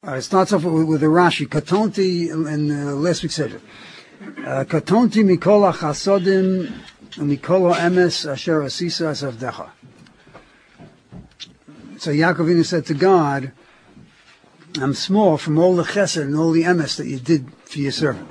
It starts off with a Rashi. Katonti in last week's session. Katonti mikol hachasodim mikol emes asher asisa asavdecha. So Yaakov Avinu said to God, I'm small from all the chesed and all the emes that you did for your servant.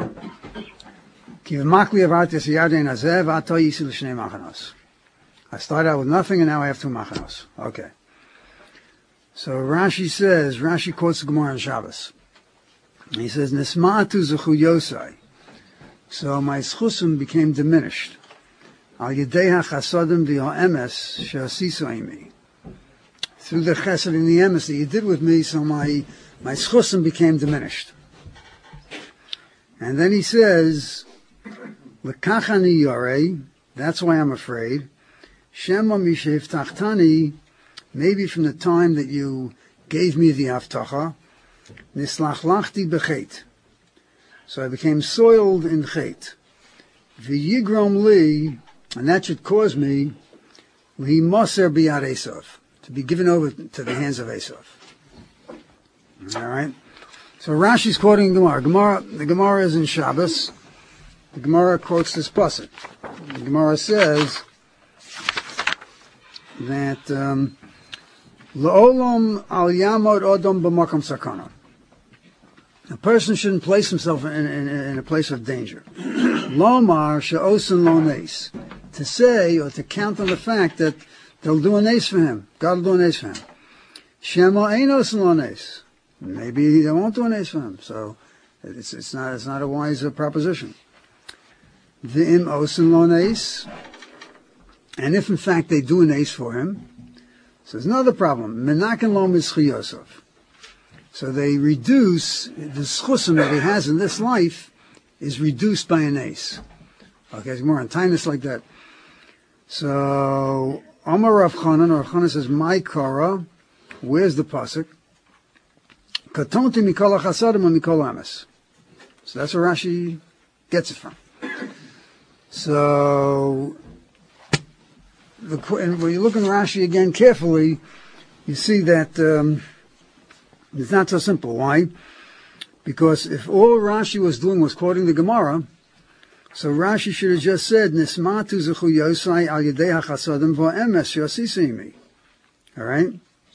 I started out with nothing and now I have 2 machanos. Okay. So Rashi quotes the Gemara on Shabbos. He says, Nisma'atu zechu yosai. So my schusim became diminished. Al yedei hachasodim v'ha'emes she'asisu imi. Through the chesed and the emes that you did with me, so my schusim became diminished. And then he says, L'kachani yorei, that's why I'm afraid. Shema mishevtachtani, maybe from the time that you gave me the avtacha, nislachlachti bechet. So I became soiled in chet. V'yigrom li, and that should cause me, li moser biyad Esav, to be given over to the hands of Esav. All right. So Rashi's quoting Gemara. The Gemara is in Shabbos. The Gemara quotes this pasuk. The Gemara says that La'olam al yamod odom b'makom sakana. A person shouldn't place himself in a place of danger. Lomar she'osin lo nes. To say or to count on the fact that they'll do a nes for him. God will do a nes for him. Shema ein osin lo nes. Maybe they won't do a nes for him. So it's not a wise proposition. V'im osin lo nes. And if in fact they do an ace for him, so there's another problem. Menaken lo mitzchi Yosef. So they reduce the schusim that he has in this life is reduced by an ace. Okay, it's more on kindness like that. So Amar Rav Chanan, or Rav Chanan says, "My Kara, where's the pasuk? Katonti mikol hachasadim and mikol ames." So that's where Rashi gets it from. So. And when you look in Rashi again carefully, you see that it's not so simple. Why? Because if all Rashi was doing was quoting the Gemara, so Rashi should have just said, Nismatu zechu yosai al yedei hachasadim v'emes she'asisimi. All right?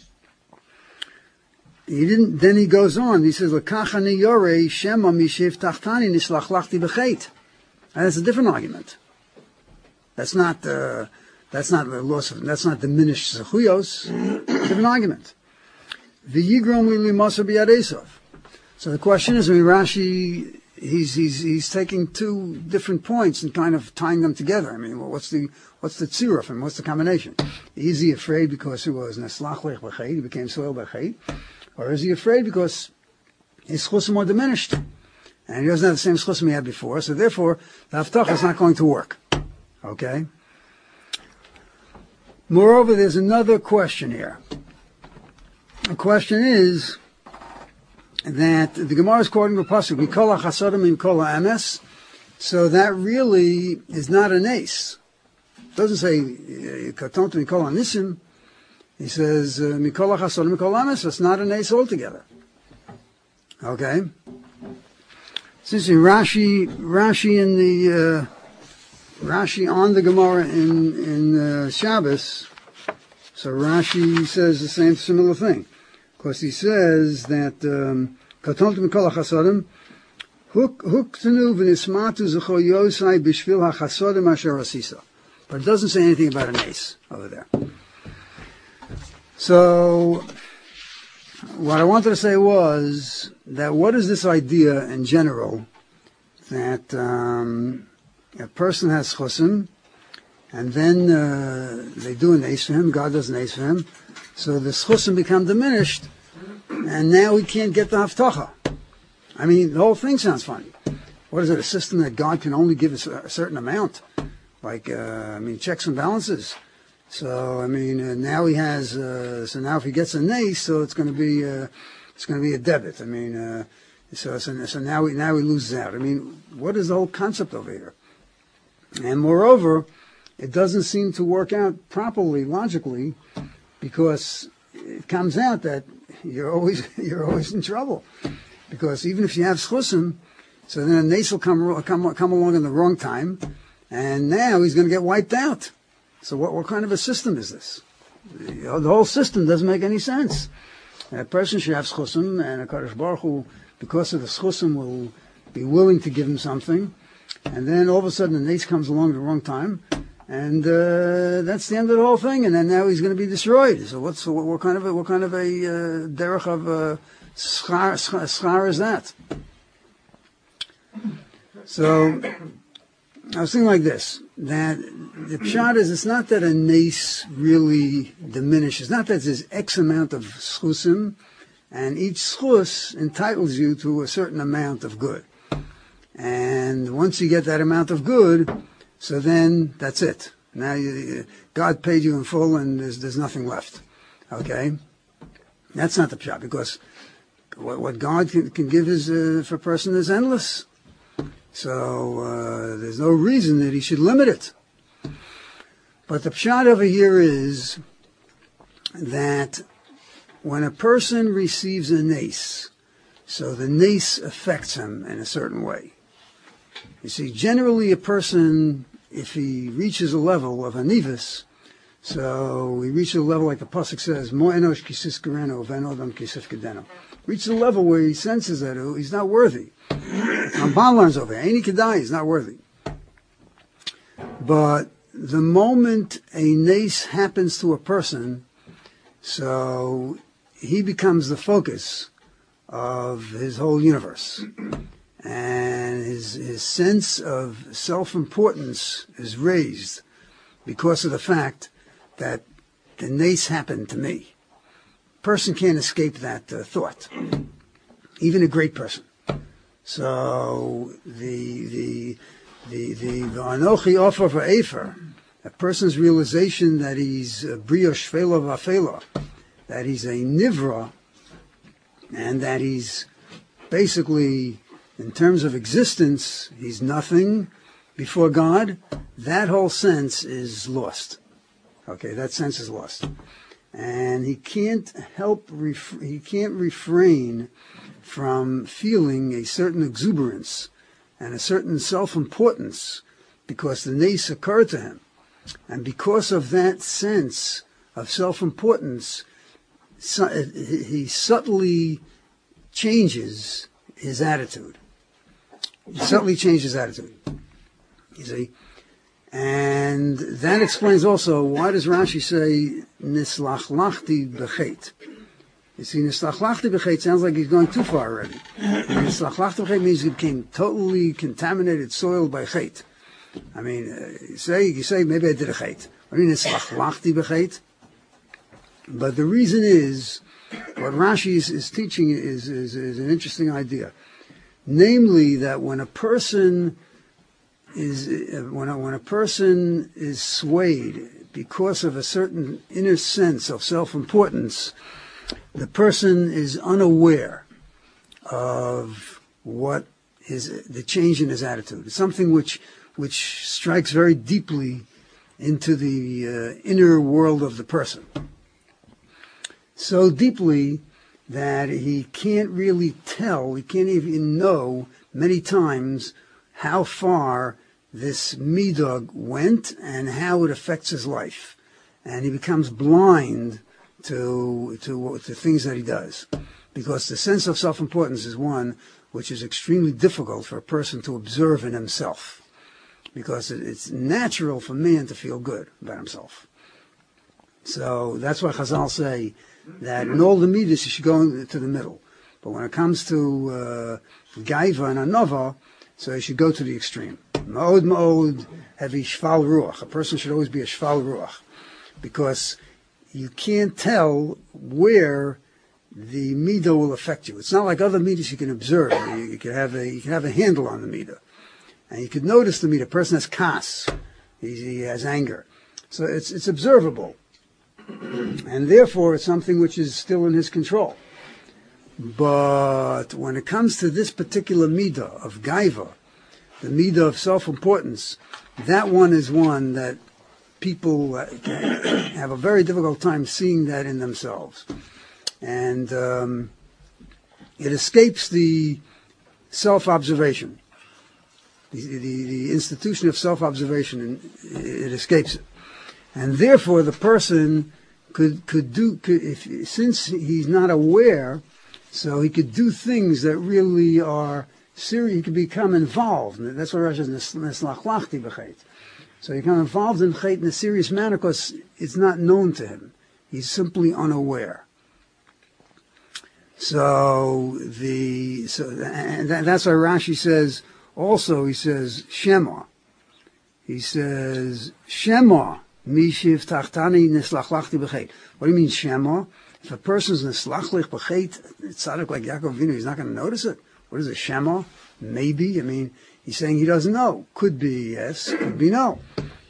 He didn't. Then he goes on. He says, L'kachani yorei shema mishev tachtani nislachlachti b'chet. And that's a different argument. That's not the loss of, that's not diminished zechuyos. Different argument. V'yigrom li moser biyad Esav. So the question is, I mean, Rashi, he's taking 2 different points and kind of tying them together. I mean, well, what's the tziruf and what's the combination? Is he afraid because he was neslach lech b'chet, he became soiled by chet, or is he afraid because his chusim are diminished and he doesn't have the same chusim he had before? So therefore, the haftarah is not going to work. Okay. Moreover, there's another question here. The question is that the Gemara is quoting the pasuk, "Mikol hachasadim mikol ha'emes," so that really is not an ace. It doesn't say "Katontu mikol ha'nisim." He says "Mikol hachasadim mikol ha'emes." It's not an ace altogether. Okay. Since Rashi in the Rashi on the Gemara in Shabbos, so Rashi says the same similar thing. Of course, he says that Katontu mikol hachasadim huktenu v'nismatu zecho yosai b'shvil hachasadim asher asisa. But it doesn't say anything about an ace over there. So what I wanted to say was that what is this idea in general that a person has chosim, and then they do an ace for him, God does an ace for him, so the chosim become diminished, and now we can't get the haftacha. I mean, the whole thing sounds funny. What is it, a system that God can only give a certain amount? Like, checks and balances. So, now he has, so now if he gets an ace, so it's going to be a debit. So now he loses out. What is the whole concept over here? And moreover, it doesn't seem to work out properly, logically, because it comes out that you're always in trouble. Because even if you have schusim, so then a nace will come along in the wrong time, and now he's going to get wiped out. So what kind of a system is this? The whole system doesn't make any sense. And a person should have schusim, and a Kadosh Baruch Hu, because of the schusim, will be willing to give him something, and then all of a sudden the nace comes along at the wrong time, and that's the end of the whole thing. And then now he's going to be destroyed. So what kind of a derech of schar is that? So I was thinking like this, that the pshat is, it's not that a nace really diminishes, not that there's X amount of schusim, and each schus entitles you to a certain amount of good. And once you get that amount of good, so then that's it. Now God paid you in full, and there's nothing left. Okay? That's not the pshat, because what God can give for a person is endless. So there's no reason that he should limit it. But the pshat over here is that when a person receives a nace, so the nace affects him in a certain way. You see, generally a person, if he reaches a level of anivus, so he reaches a level like the pasuk says, Mo enosh kisis gereno, ven odam kisif kedeno. Reaches a level where he senses that he's not worthy. Ramban learns over here, Eini Kedai, he's not worthy. But the moment a nace happens to a person, so he becomes the focus of his whole universe. And his sense of self-importance is raised because of the fact that the nace happened to me. A person can't escape that thought, even a great person. So the Anochi Ofer Va'efer, a person's realization that he's Brio Shvela Va'fela, that he's a Nivra, and that he's basically, in terms of existence, he's nothing before God, that whole sense is lost. Okay, that sense is lost. And he can't refrain from feeling a certain exuberance and a certain self-importance because the nace occurred to him. And because of that sense of self-importance, he subtly changes his attitude. He subtly changes his attitude. You see? And that explains also, why does Rashi say, Nislachlachti b'chet? You see, Nislachlachti b'chet sounds like he's going too far already. Nislachlachti b'chet means he became totally contaminated, soiled by chet. I mean, you say, maybe I did a chet. I mean, Nislachlachti b'chet. But the reason is, what Rashi is teaching is an interesting idea. Namely, that when a person is swayed because of a certain inner sense of self-importance, the person is unaware of the change in his attitude. It's something which strikes very deeply into the inner world of the person. So deeply that he can't really tell, he can't even know many times how far this midah went and how it affects his life. And he becomes blind to things that he does. Because the sense of self-importance is one which is extremely difficult for a person to observe in himself. Because it's natural for man to feel good about himself. So that's why Chazal say that in all the midas you should go into the middle. But when it comes to Gaiva and Anova, so you should go to the extreme. Ma'od heavy shval ruach. A person should always be a shval ruach. Because you can't tell where the midah will affect you. It's not like other midas you can observe. You can have a handle on the midah. And you can notice the midah. A person has kas. He has anger. So it's observable. And therefore it's something which is still in his control. But when it comes to this particular midah of gaiva, the midah of self-importance, that one is one that people have a very difficult time seeing that in themselves. And it escapes the self-observation, the institution of self-observation, and it escapes it. And therefore, the person since he's not aware, so he could do things that really are serious. He could become involved. And that's what Rashi says, neslachlachti b'chet. So he become involved in chet in a serious manner because it's not known to him. He's simply unaware. That's why Rashi says, also he says, Shema. He says, Shema. Mishiv tachtani neslachlachti b'chet. What do you mean Shema? If a person's neslachlich b'chet, tzaddik like Yaakov Avinu, he's not going to notice it. What is it, Shema? Maybe. I mean, he's saying he doesn't know. Could be yes, could be no.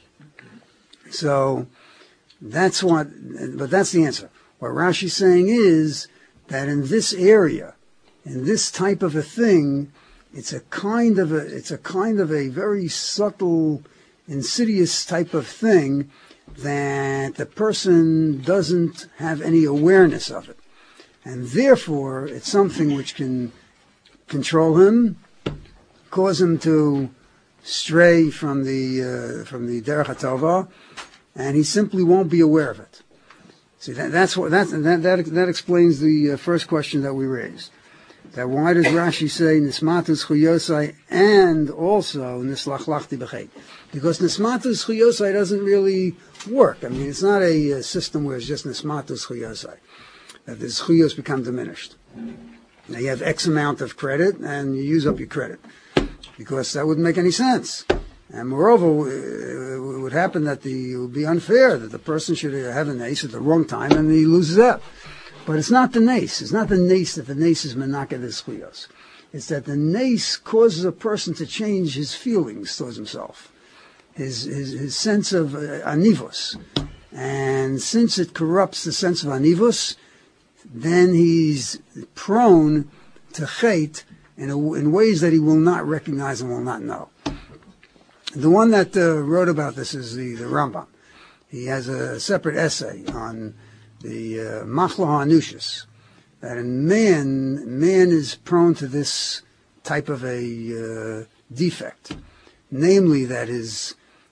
So that's but that's the answer. What Rashi's saying is that in this area, in this type of a thing, it's a kind of a very subtle, insidious type of thing that the person doesn't have any awareness of it. And therefore, it's something which can control him, cause him to stray from the Derech HaTova, and he simply won't be aware of it. See, that explains the first question that we raised. That why does Rashi say Nismatus Chuyosai and also Nislachlachti B'chet? Because Nismatus Chuyosai doesn't really work. I mean, it's not a system where it's just Nismatus Chuyosai, that the Chuyos become diminished. Now you have X amount of credit and you use up your credit, because that wouldn't make any sense. And moreover, it would happen that it would be unfair that the person should have a nace at the wrong time and he loses out. But it's not the nace. It's not the nace that the nace is menaked his chiyos. It's that the nace causes a person to change his feelings towards himself, his sense of anivos. And since it corrupts the sense of anivos, then he's prone to chait in ways that he will not recognize and will not know. The one that wrote about this is the Rambam. He has a separate essay on the Machla HaAnushis, that in man is prone to this type of a defect, namely that he's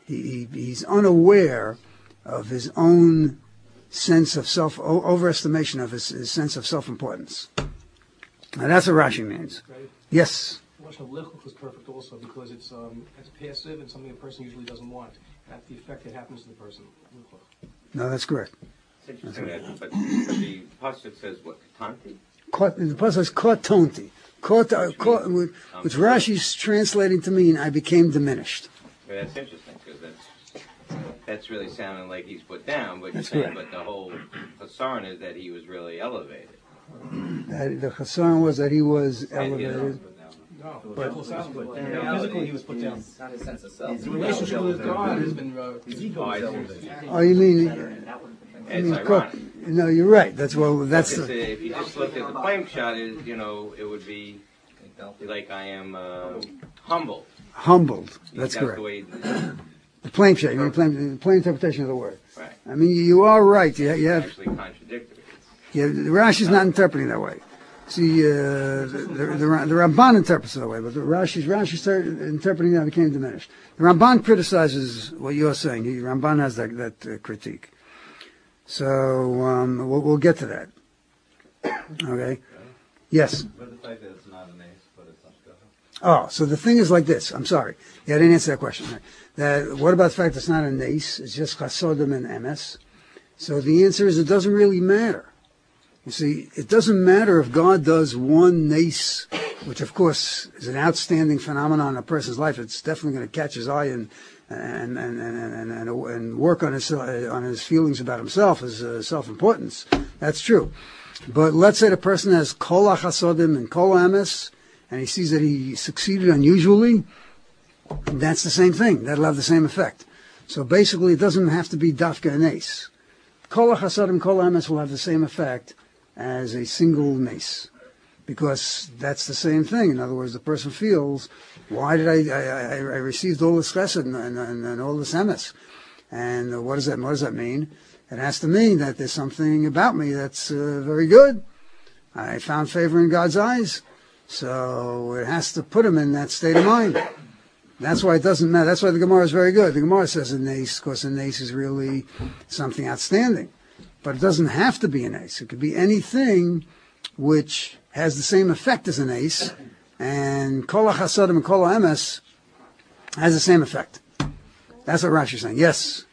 unaware of his own sense of overestimation of his sense of self-importance. Now that's what Rashi means. Right. Yes? The Lashon of Lichluch is perfect also because it's passive and something a person usually doesn't want. That's the effect that happens to the person. Lichluch. No, that's correct. It's interesting that, but the pasuk says what? Katanti? The pasuk says kotonti, which Rashi's translating to mean I became diminished. Well, that's interesting because that's really sounding like he's put down, but That's you're saying, correct. but the whole concern is that he was really elevated. The chassan was that he was elevated. No, physically he was put down. Not his sense of self. His relationship with God has been his ego. Oh, I is see. elevated. Oh, you mean? It's ironic. No, you're right. That's Because if you just looked at the flame shot, it would be like I am humble. humbled. That's The correct. way, The plain shade, the plain interpretation of the word. right. I mean, you are right. You have Actually contradictory. the Rashi's not interpreting that way. See, the Ramban interprets it that way, but the Rashi started interpreting that became diminished. The Ramban criticizes what you're saying. The Ramban has that critique. So we'll get to that. Okay. Yes. But the fact that it's not an ace, but it's not. Oh, so the thing is like this. I'm sorry. Yeah, I didn't answer that question. What about the fact that it's not a nace? It's just chasodim and emes. So the answer is it doesn't really matter. You see, it doesn't matter if God does one nace, which of course is an outstanding phenomenon in a person's life. It's definitely going to catch his eye and work on his feelings about himself, his self-importance. That's true. But let's say the person has kol chasodim and kol emes, and he sees that he succeeded unusually. That's the same thing. That'll have the same effect. So basically, it doesn't have to be dafka and ace. Kol chasodim, kol emes will have the same effect as a single nace, because that's the same thing. In other words, the person feels, why did I received all this chesed and all this emes, and what does that mean? It has to mean that there's something about me that's very good. I found favor in God's eyes. So it has to put him in that state of mind. That's why it doesn't matter. That's why the Gemara is very good. The Gemara says a nace, because a nace is really something outstanding. But it doesn't have to be an ace. It could be anything which has the same effect as an ace, and kol hachasadim and kol ha'emes has the same effect. That's what Rashi is saying. Yes?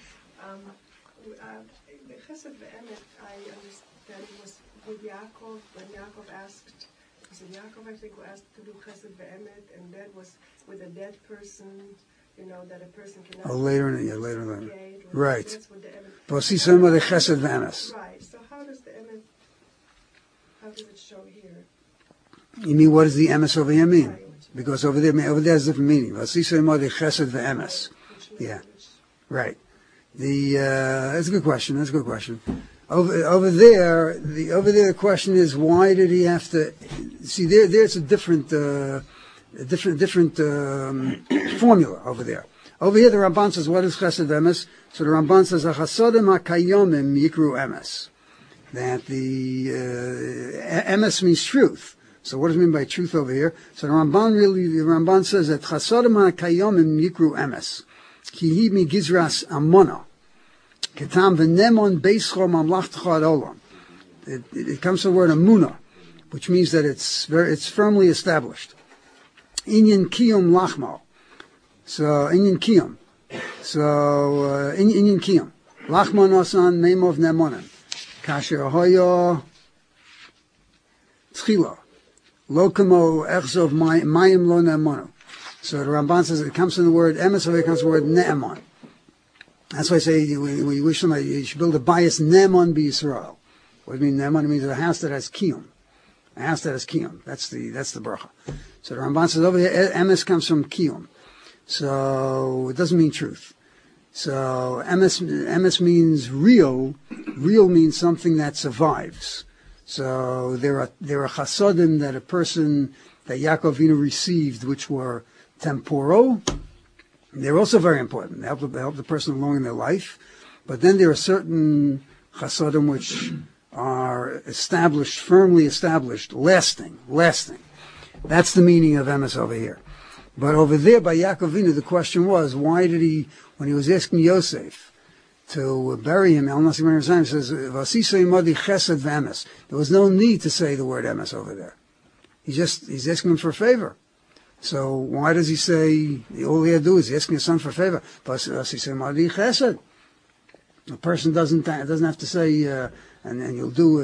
The chesed ve'emet, I understand, was with Yaakov, when Yaakov asked, was it Yaakov, I think, who asked to do chesed ve'emet, and that was with a dead person, that a person cannot... Oh, later. Right. That's what the emet... V'osisem the chesed ve'emes. Right. So how does the emet, how does it show here? You mean, what does the emes over here mean? Right. Because over there has a different meaning. V'osisem the chesed ve'emes. Yeah. Right. That's a good question. Over there, the question is, why did he have to? See, there's a different formula over there. Over here, the Ramban says, what is chesed emes? So the Ramban says, chasadim hakayomim yikru emes. That the emes means truth. So what does it mean by truth over here? So the Ramban says that chasadim hakayomim yikru emes. Ki hi mi gizras amona. Ketam v'nemon beischo mamlachtecha ad olam. It comes from the word amuna, which means that it's firmly established. Inyan kiyum lachmal. So inyan kiyum. Inyan kiyum. Lachman osan memov nemonim. Kasher hoyo tchila. Lokamo echzov mayim lo nemono. So the Ramban says it comes from the word emes, or it comes from the word ne'emon. That's why I say when you wish somebody, you should build a bias ne'emon b'Yisrael. What do you mean ne'emon? It means a house that has kiyum. A house that has kiyum. That's the bracha. So the Ramban says over here, emes comes from kiyum. So it doesn't mean truth. So emes means real. Real means something that survives. So there are chasadim that Yaakov Avinu received, which were temporal. They're also very important. They help the person along in their life. But then there are certain chasadim which are established, firmly established, lasting. That's the meaning of emes over here. But over there by Yaakov Avinu, the question was, why did he, when he was asking Yosef to bury him, El Nasi Ben says, "Vasisa imadi chesed v'emes." There was no need to say the word emes over there. He's asking him for a favor. So why does he say, all he had to do is asking his son for a favor? Vasisa imadi chesed. A person doesn't have to say, and you'll do,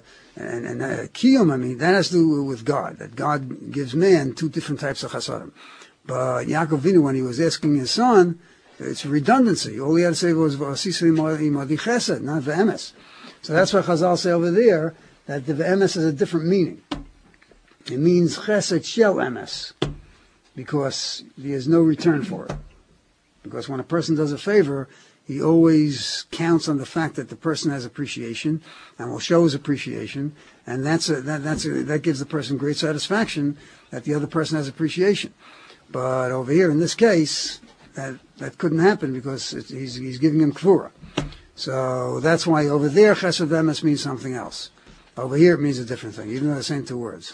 kiyum, I mean, that has to do with God, that God gives man two different types of chasadim. But Yaakov Avinu, when he was asking his son, it's a redundancy. All he had to say was, Vasisa imadi chesed, not v'emes. So that's why Chazal say over there, that the v'emes has a different meaning. It means chesed shel emes, because there's no return for it. Because when a person does a favor, he always counts on the fact that the person has appreciation and will show his appreciation, and that gives the person great satisfaction that the other person has appreciation. But over here, in this case, that couldn't happen because he's giving him kfura. So that's why over there, chesed emes means something else. Over here, it means a different thing, even though they're the same two words.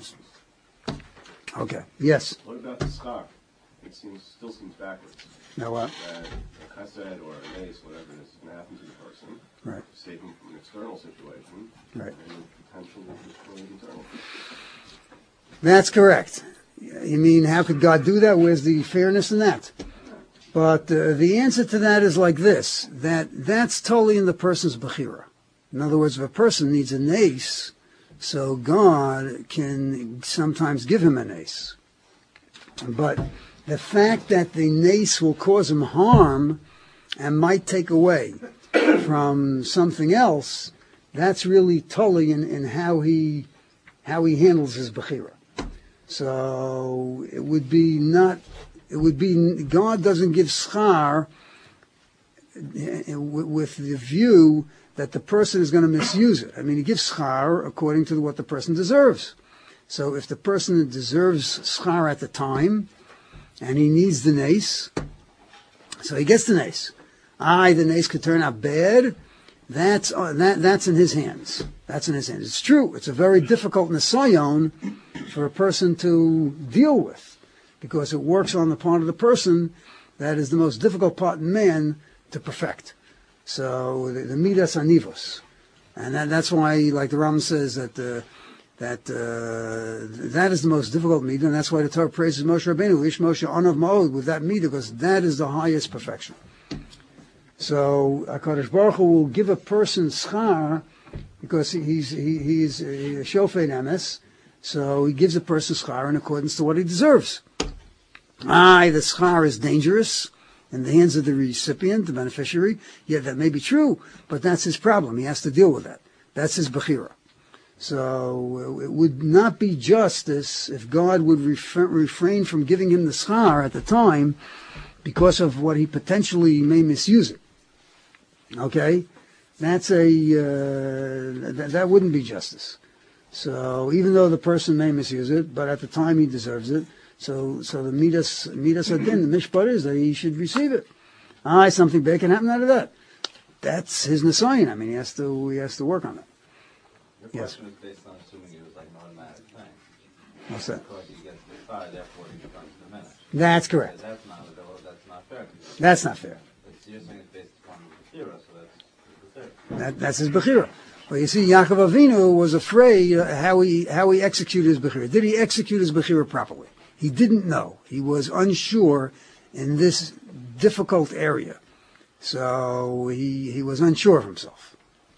Okay. Yes. What about the schar? It still seems backwards. Now what? That a chesed or a mace, whatever it is, can happen to the person. Right. Save him from an external situation. Right. And the potential to destroy the internal. That's correct. You mean, how could God do that? Where's the fairness in that? But the answer to that is like this, that's totally in the person's bechira. In other words, if a person needs an ace, so God can sometimes give him an ace. But the fact that the nace will cause him harm and might take away from something else, that's really totally in how he handles his bechira. So God doesn't give schar with the view that the person is going to misuse it. I mean, he gives schar according to what the person deserves. So if the person deserves schar at the time, and he needs the nace, so he gets the nace. The nace could turn out bad, that's in his hands. That's in his hands. It's true. It's a very difficult nisayon for a person to deal with, because it works on the part of the person that is the most difficult part in man to perfect. So the midas anivos, and that's why, like the Rambam says, that is the most difficult midah, and that's why the Torah praises Moshe Rabbeinu, Ish Moshe Anav Ma'od, with that midah, because that is the highest perfection. So HaKadosh Baruch Hu will give a person schar, because he's a shofet emes, so he gives a person schar in accordance to what he deserves. The schar is dangerous in the hands of the recipient, the beneficiary. Yeah, that may be true, but that's his problem. He has to deal with that. That's his bechira. So it would not be justice if God would refrain from giving him the schar at the time because of what he potentially may misuse it. Okay? That wouldn't be justice. So even though the person may misuse it, but at the time he deserves it, so the midas adin, the mishpat is that he should receive it. Something bad can happen out of that. That's his nisayon. I mean, he has to work on it. Your Yes. question is based on assuming it was like an automatic thing. What's that? Because he gets the fire, therefore he becomes diminished. That's correct. That's not fair. That's not fair. But you're saying it's based upon the Bechira, so that's That's his bechira. Well, you see, Yaakov Avinu was afraid how he executed his bechira. Did he execute his bechira properly? He didn't know. He was unsure in this difficult area. So he was unsure of himself.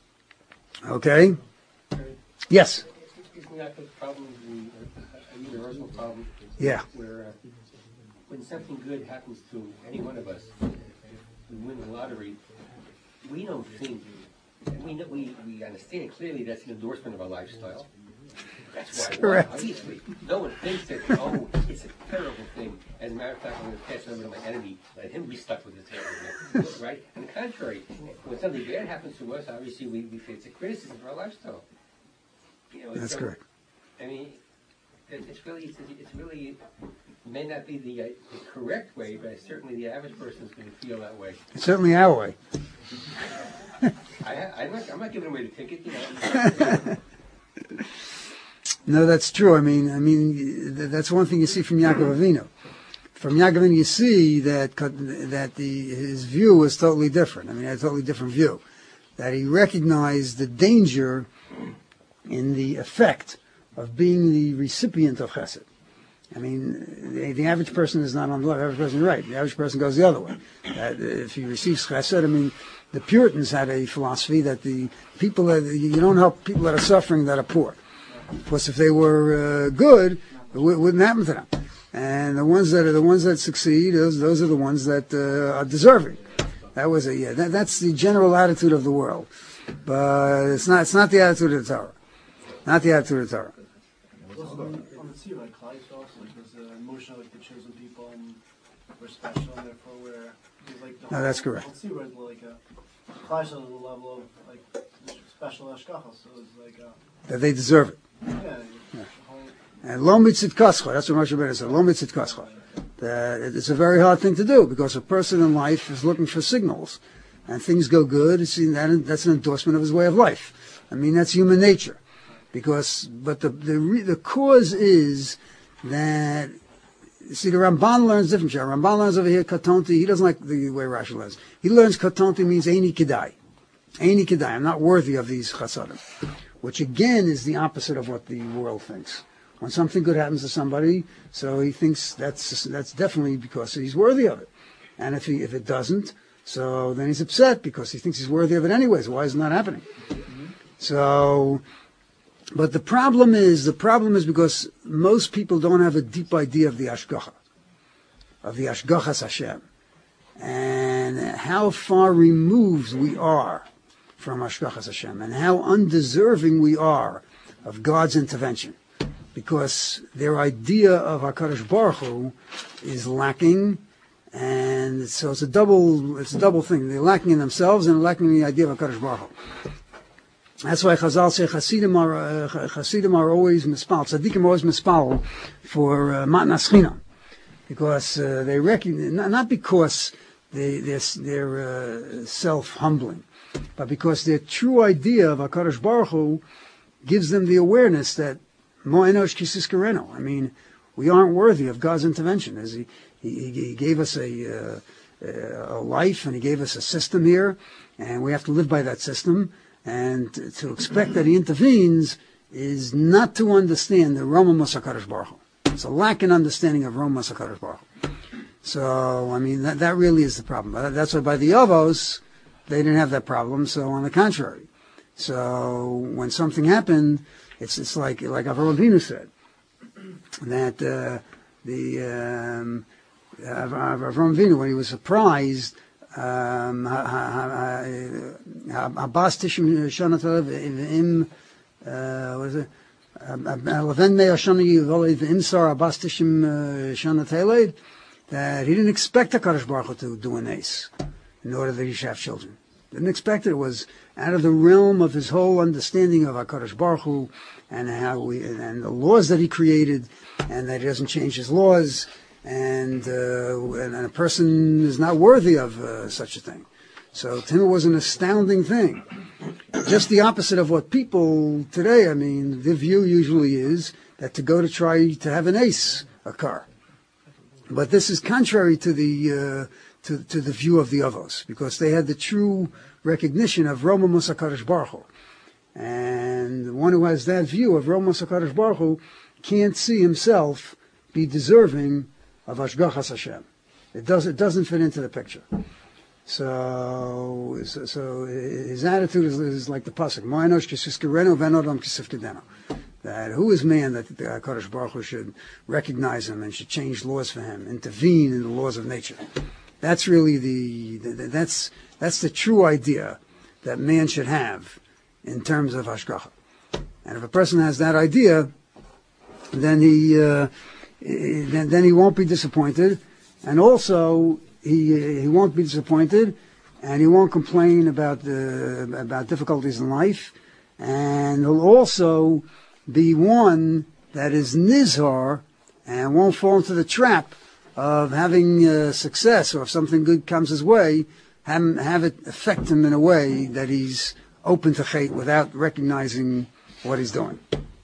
Okay? Yes? Isn't that the problem, a universal problem? Yeah. Where when something good happens to any one of us, we win the lottery, we don't think, we understand clearly that's an endorsement of our lifestyle. That's why, Correct. obviously, no one thinks that, it's a terrible thing. As a matter of fact, I'm going to pass it over to my enemy, let him be stuck with this terrible thing, right? On the contrary, when something bad happens to us, obviously we say it's a criticism of our lifestyle. You know, That's correct. I mean, it's really may not be the correct way, but certainly the average person is going to feel that way. It's certainly our way. I'm not giving away the ticket, you know. No, that's true. I mean, that's one thing you see from Yaakov Avinu. From Yaakov Avinu, you see that his view was totally different. I mean, a totally different view. That he recognized the danger in the effect of being the recipient of chesed. I mean, the average person is not on the left. The average person is right. The average person goes the other way. If he receives chesed, I mean, the Puritans had a philosophy that you don't help people that are suffering that are poor. Because if they were good, it wouldn't happen to them. And the ones that succeed, those are the ones that are deserving. That's the general attitude of the world. But it's not the attitude of the Torah. Not the attitude of the Torah. Also, on the tzira, like Klai also, like there's an emotion like the chosen people and we're special and therefore we're like the No, that's correct. On tzira is like Klai is the level of like special hashgacha, so it's like That they deserve it. yeah. The whole, And lo mitzit kascha, that's what Moshe Rabbeinu said, lo mitzit kascha. That it's a very hard thing to do, because a person in life is looking for signals. And things go good, that's an endorsement of his way of life. I mean, that's human nature. But the cause is that, see, the Ramban learns different. Ramban learns over here, katonti, he doesn't like the way Rashi learns. He learns katonti means eini kedai. Eini kedai, I'm not worthy of these chasadim. Which again is the opposite of what the world thinks. When something good happens to somebody, so he thinks that's definitely because he's worthy of it. And if it doesn't, so then he's upset because he thinks he's worthy of it anyways. Why is it not happening? So, but the problem is because most people don't have a deep idea of the Ashgacha, of the Ashgachas Hashem, and how far removed we are from Ashgachas Hashem, and how undeserving we are of God's intervention, because their idea of HaKadosh Baruch Hu is lacking, and so it's a double thing. They're lacking in themselves and lacking in the idea of HaKadosh Baruch Hu. That's why Chazal say Hasidim are always mispal. Tzaddikim are always mispal for matnas chinam, because they recognize, not because they're self-humbling, but because their true idea of HaKadosh Baruch Hu gives them the awareness that Mo Enosh Kisiskareno. I mean, we aren't worthy of God's intervention. As He gave us a life, and He gave us a system here, and we have to live by that system. And to expect that He intervenes is not to understand the Roma Masakadosh Baruch Hu. It's a lack in understanding of Roma Masakadosh Baruch Hu. So, I mean, that really is the problem. That's why by the Avos, they didn't have that problem. So, on the contrary. So, when something happened, it's like Avraham Avinu said, that Avraham Avinu, when he was surprised, Abbas Tishim Shonatalev im what is it? Leven Mei Shana Yivalev Imsar Abbas Tishim Shonatalev, that he didn't expect HaKadosh Baruch Hu to do an ace in order that he should have children. Didn't expect it. It was out of the realm of his whole understanding of HaKadosh Baruch Hu and and the laws that He created, and that He doesn't change His laws, and a person is not worthy of such a thing. So to him it was an astounding thing. Just the opposite of what people today, I mean, the view usually is that to go to try to have an ace occur. But this is contrary to the to the view of the Avos, because they had the true recognition of Roma Musakadosh Baruch Hu. And one who has that view of Roma Musakadosh Baruch Hu can't see himself be deserving of Hashgachas Hashem. It doesn't fit into the picture. So his attitude is like the pasuk, Ma'anosh kisiskereno v'enodam kisifkedeno. That who is man that the HaKadosh Baruch Hu should recognize him and should change laws for him, intervene in the laws of nature. That's really that's the true idea that man should have in terms of hashgacha. And if a person has that idea, then he won't be disappointed, and also he won't be disappointed, and he won't complain about difficulties in life, and he'll also be one that is nizhar and won't fall into the trap of having success, or if something good comes his way, have it affect him in a way that he's open to chait without recognizing what he's doing.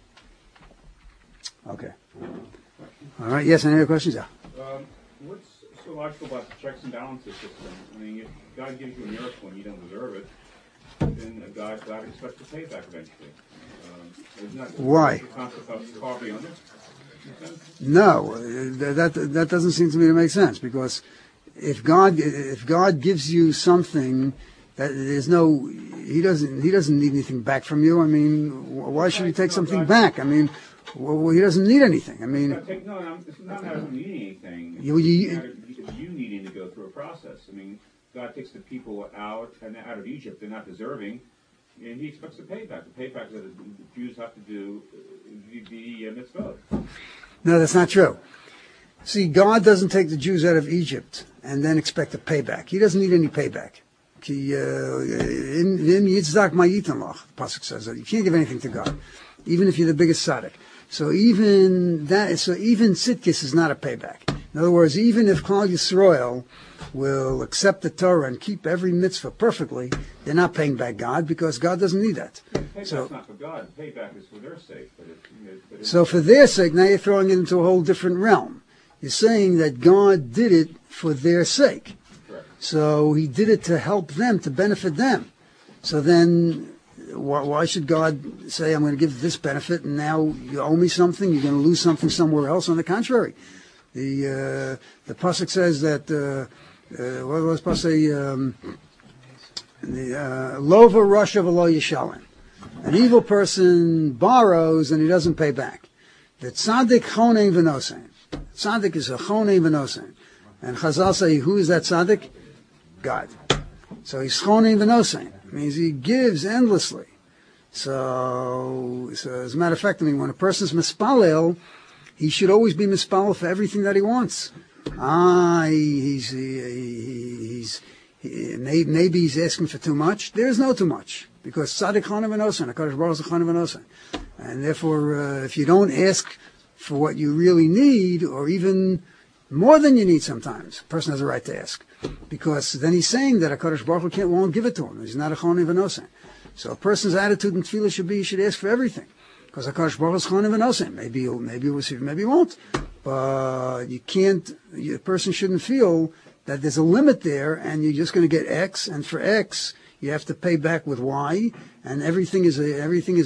Okay. All right. Yes, any other questions? Yeah. What's so logical about the checks and balances system? I mean, if God gives you a miracle and you don't deserve it, then God expects to pay it back eventually. Isn't that why? The concept of poverty under? No, that doesn't seem to me to make sense, because if God gives you something that there's no, he doesn't need anything back from you. I mean, why should he take something back? I mean, well, he doesn't need anything. I mean, it's not that he needing anything. You needing to go through a process. I mean, God takes the people out of Egypt; they're not deserving, and He expects to pay back. The payback that the Jews have to do the mitzvot. No, that's not true. See, God doesn't take the Jews out of Egypt and then expect a payback. He doesn't need any payback. The pasuk says that you can't give anything to God, even if you're the biggest tzaddik. So even Tzidkis is not a payback. In other words, even if Klal Yisrael will accept the Torah and keep every mitzvah perfectly, they're not paying back God, because God doesn't need that. Payback's not for God. Payback is for their sake. So for their sake, now you're throwing it into a whole different realm. You're saying that God did it for their sake. Correct. So He did it to help them, to benefit them. So then, why should God say, I'm going to give this benefit, and now you owe me something, you're going to lose something somewhere else? On the contrary. The pasuk says that, what was the pasuk say? Lova Rasha v'lo yishalem. An evil person borrows and he doesn't pay back. The tzaddik chonein v'nosein. Tzaddik is a chonein v'nosein. And Chazal say, who is that tzaddik? God. So he's chonein v'nosein. It means he gives endlessly. So as a matter of fact, I mean, when a person's mispalel, he should always be mispalel for everything that he wants. Maybe he's asking for too much. There's no too much, because tzaddik chonein v'nosein, HaKadosh Baruch Hu is chonein v'nosein, and therefore, if you don't ask for what you really need, or even More than you need sometimes. A person has a right to ask. Because then he's saying that HaKadosh Baruch Hu won't give it to him. He's not a Choni V'noseh. So a person's attitude in tefillah should be, he should ask for everything. Because HaKadosh Baruch Hu is Choni V'noseh. Maybe he'll receive, maybe he won't. But a person shouldn't feel that there's a limit there and you're just going to get X, and for X, you have to pay back with Y, and everything is a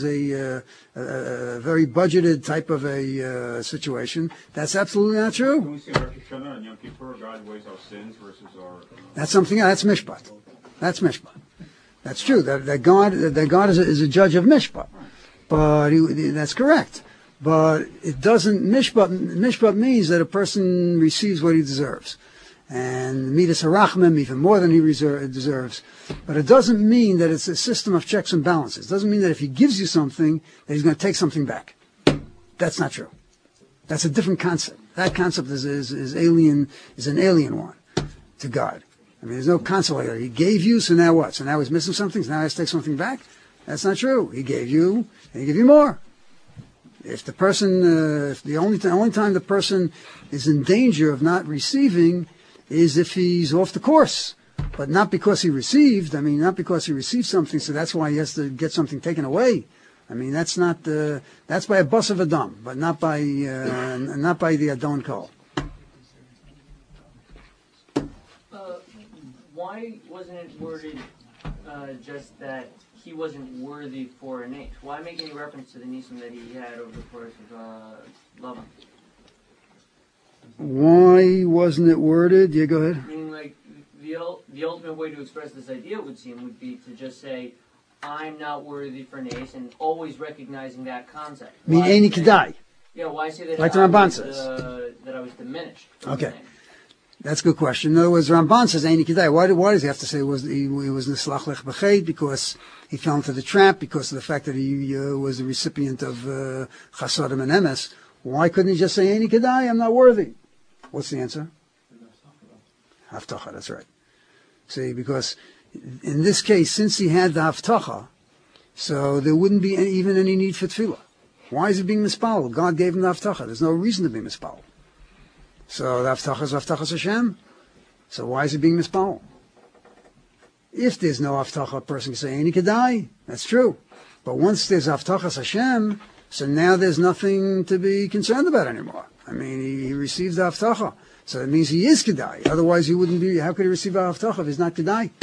very budgeted type of a situation. That's absolutely not true. Can we say Rosh Hashanah and Yom Kippur, God weighs our sins versus our... That's something else. That's mishpat. That's mishpat. That's true. That God is a judge of mishpat. But that's correct. But it doesn't. Mishpat means that a person receives what he deserves, and midas harachmim even more than he deserves. But it doesn't mean that it's a system of checks and balances. It doesn't mean that if he gives you something, that he's going to take something back. That's not true. That's a different concept. That concept is alien, is an alien one to God. I mean, there's no concept like that. He gave you, so now what? So now he's missing something, so now he has to take something back? That's not true. He gave you, and he gave you more. If the person, if the only time the person is in danger of not receiving is if he's off the course, but not because he received. I mean, not because he received something, so that's why he has to get something taken away. I mean, that's not that's by a bus of Adam, but not by the Adon Kol. Why wasn't it worded just that he wasn't worthy for an ace? Why make any reference to the nisim that he had over the course of Lavan? Why wasn't it worded? Yeah, go ahead. Meaning, like, the ultimate way to express this idea would be to just say, I'm not worthy for an ace, and always recognizing that concept. I mean, Eini Kedai. Yeah, why say that? Like the Ramban says. That I was diminished. Okay. That's a good question. In other words, Ramban says Eini Kedai. Why does he have to say he was Nislach Lech B'chet? Because he fell into the trap, because of the fact that he was the recipient of Chasodim and Emes. Why couldn't he just say Eini Kedai? I'm not worthy. What's the answer? Haftacha, that's right. See, because in this case, since he had the Haftacha, so there wouldn't be even any need for tefillah. Why is he being mispal? God gave him the Haftacha. There's no reason to be mispal. So the Haftacha is Haftacha Hashem. So why is he being mispal? If there's no Haftacha, a person can say Eini Kedai. That's true. But once there's Haftacha Hashem, so now there's nothing to be concerned about anymore. I mean, he received the Haftacha. So that means he is Kedai. Otherwise he wouldn't be, how could he receive a Haftacha if he's not Kedai?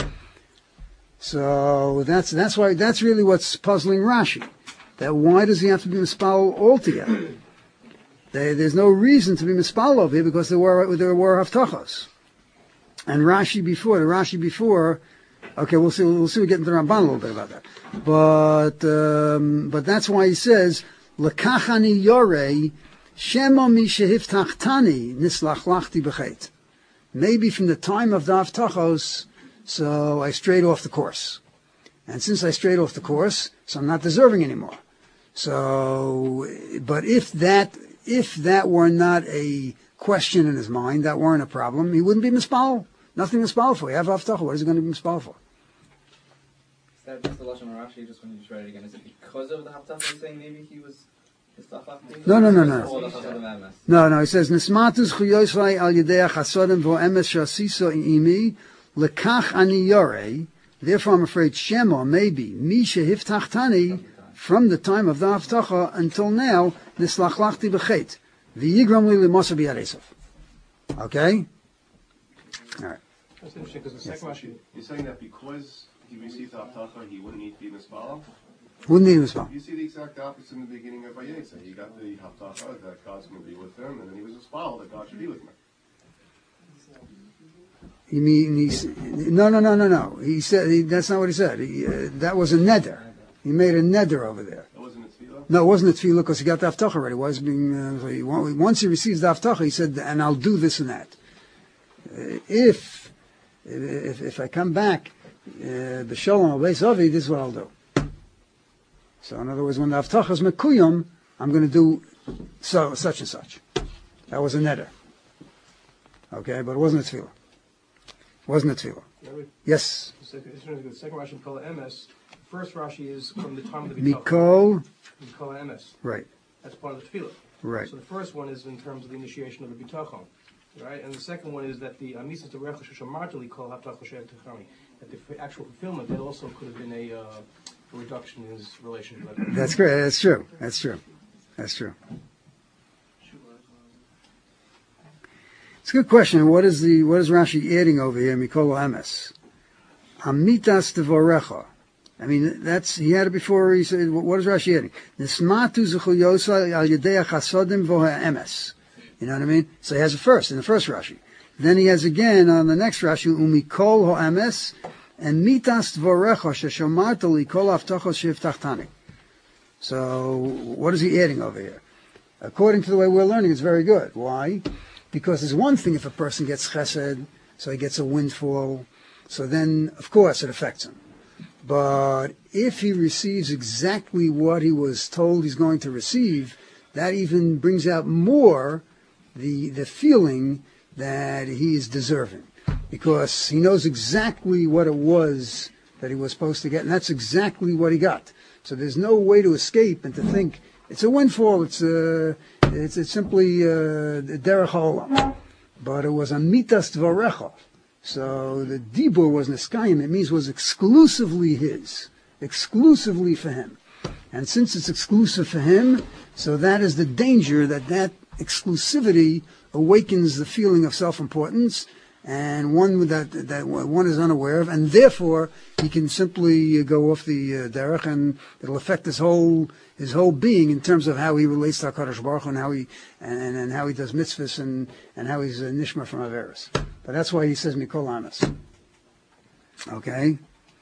So that's really what's puzzling Rashi. That why does he have to be mispal altogether? There's no reason to be mispal over here because there were Haftachos. And Rashi before, okay, we'll see, we get into the Ramban a little bit about that. But that's why he says, L'kachani yorei, Shema mi shehiftach-tani nislach lachti b'chet. Maybe from the time of the Haftachos, so I strayed off the course. And since I strayed off the course, so I'm not deserving anymore. So, but if that were not a question in his mind, that weren't a problem, he wouldn't be mispal. Nothing mispal for. You have Haftacha. What is he going to be mispal for? Is that just the Lashon Rashi? Just when you try it again, is it because of the Haftacha you're saying maybe he was? No. No, he says, Nismatus chuyoslai al yedei chasodim vo emes shasiso imi lekach ani yorei. Therefore, I'm afraid Shema, maybe, mi shehiftachtani, from the time of the Haftacha until now, nislachlachti b'chet. V'yigram li l'mosa b'yad Esav. Okay? All right. That's interesting, because the second Rashi... You're saying that because he received the Haftacha, he wouldn't need to be mispal? Wouldn't need to mispal. You see the exact opposite in the beginning of Vayetze. He got the Haftacha that God's going to be with him, and then he was mispal that God should be with him. You mean no. He said that's not what he said. That was a neder. He made a neder over there. That wasn't a tefillah? No, it wasn't a tefillah because he got the Haftacha already. It was being once he receives the Haftacha, he said, and I'll do this and that. If I come back, the Shalom al Beis Avi, this is what I'll do. So in other words, when the Haftacha is mekuyam, I'm going to do such and such. That was a neder. Okay, but it wasn't a tefillah. Wasn't it tefillah? Yes. The second Rashi, Mikol Emes. The first Rashi is from the time of the Mikol Emes. Right. That's part of the tefillah. Right. So the first one is in terms of the initiation of the bitachon. Right, and the second one is that the Misas to Recha Shamartali call Haptach L'Shem Techani. That the actual fulfillment, that also could have been a reduction in his relationship. That's great. That's true. That's true. That's true. It's a good question. What is Rashi adding over here? Mikol Emes. Amitas Devorecha. I mean, he had it before. He said, what is Rashi adding? Nismatu Zechu Yosa al Yedei Chasodim Voha Emes. You know what I mean? So he has it first, in the first Rashi. Then he has again on the next Rashi, Umikol Ho Emes, and Mitas Dvorecha Sheshomartali Kol Avtachos Shivtachtani. So, what is he adding over here? According to the way we're learning, it's very good. Why? Because there's one thing if a person gets chesed, so he gets a windfall, so then, of course, it affects him. But if he receives exactly what he was told he's going to receive, that even brings out more the feeling that he is deserving. Because he knows exactly what it was that he was supposed to get, and that's exactly what he got. So there's no way to escape and to think, it's a windfall, it's simply derech ha'olam. But it was a mitas dvarecha. So the dibur was neskayim, it means was exclusively his, exclusively for him. And since it's exclusive for him, so that is the danger that exclusivity awakens the feeling of self-importance, and one that one is unaware of, and therefore he can simply go off the derech, and it'll affect his whole being in terms of how he relates to HaKadosh Baruch Hu, and how he and how he does mitzvahs, and how he's nishma from averos. But that's why he says mikol amas. Okay.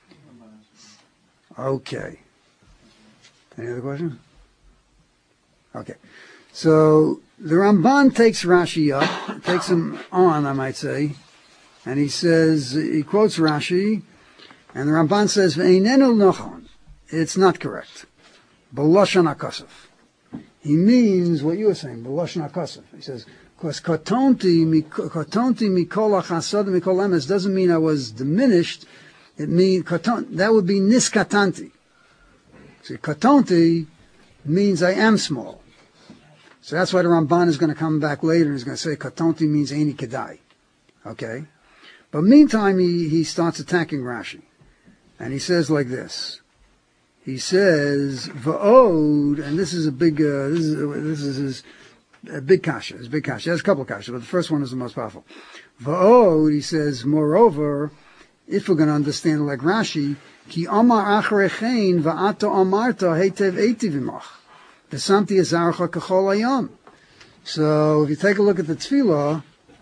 Any other questions? Okay. So the Ramban takes Rashi up, takes him on, I might say, and he says, he quotes Rashi, and the Ramban says, "V'einenu nochon." It's not correct. B'lashon hakosef. He means what you were saying, b'lashon hakosef. He says, because katonti mikol hachasadim mikol emes doesn't mean I was diminished. It means that would be niskatanti. See, katonti means I am small. So that's why the Ramban is going to come back later and he's going to say katonti means eini kedai. Okay? But meantime, he starts attacking Rashi. And he says like this. He says, va'od, and this is a big, this is a big kasha. It's a big kasha. There's a couple of kashas, but the first one is the most powerful. Va'od, he says, moreover, if we're going to understand it like Rashi, ki amar acharechein va'ato amarta heitev eiti v'mach. V'samti azarcha kachol hayam. So if you take a look at the tefillah,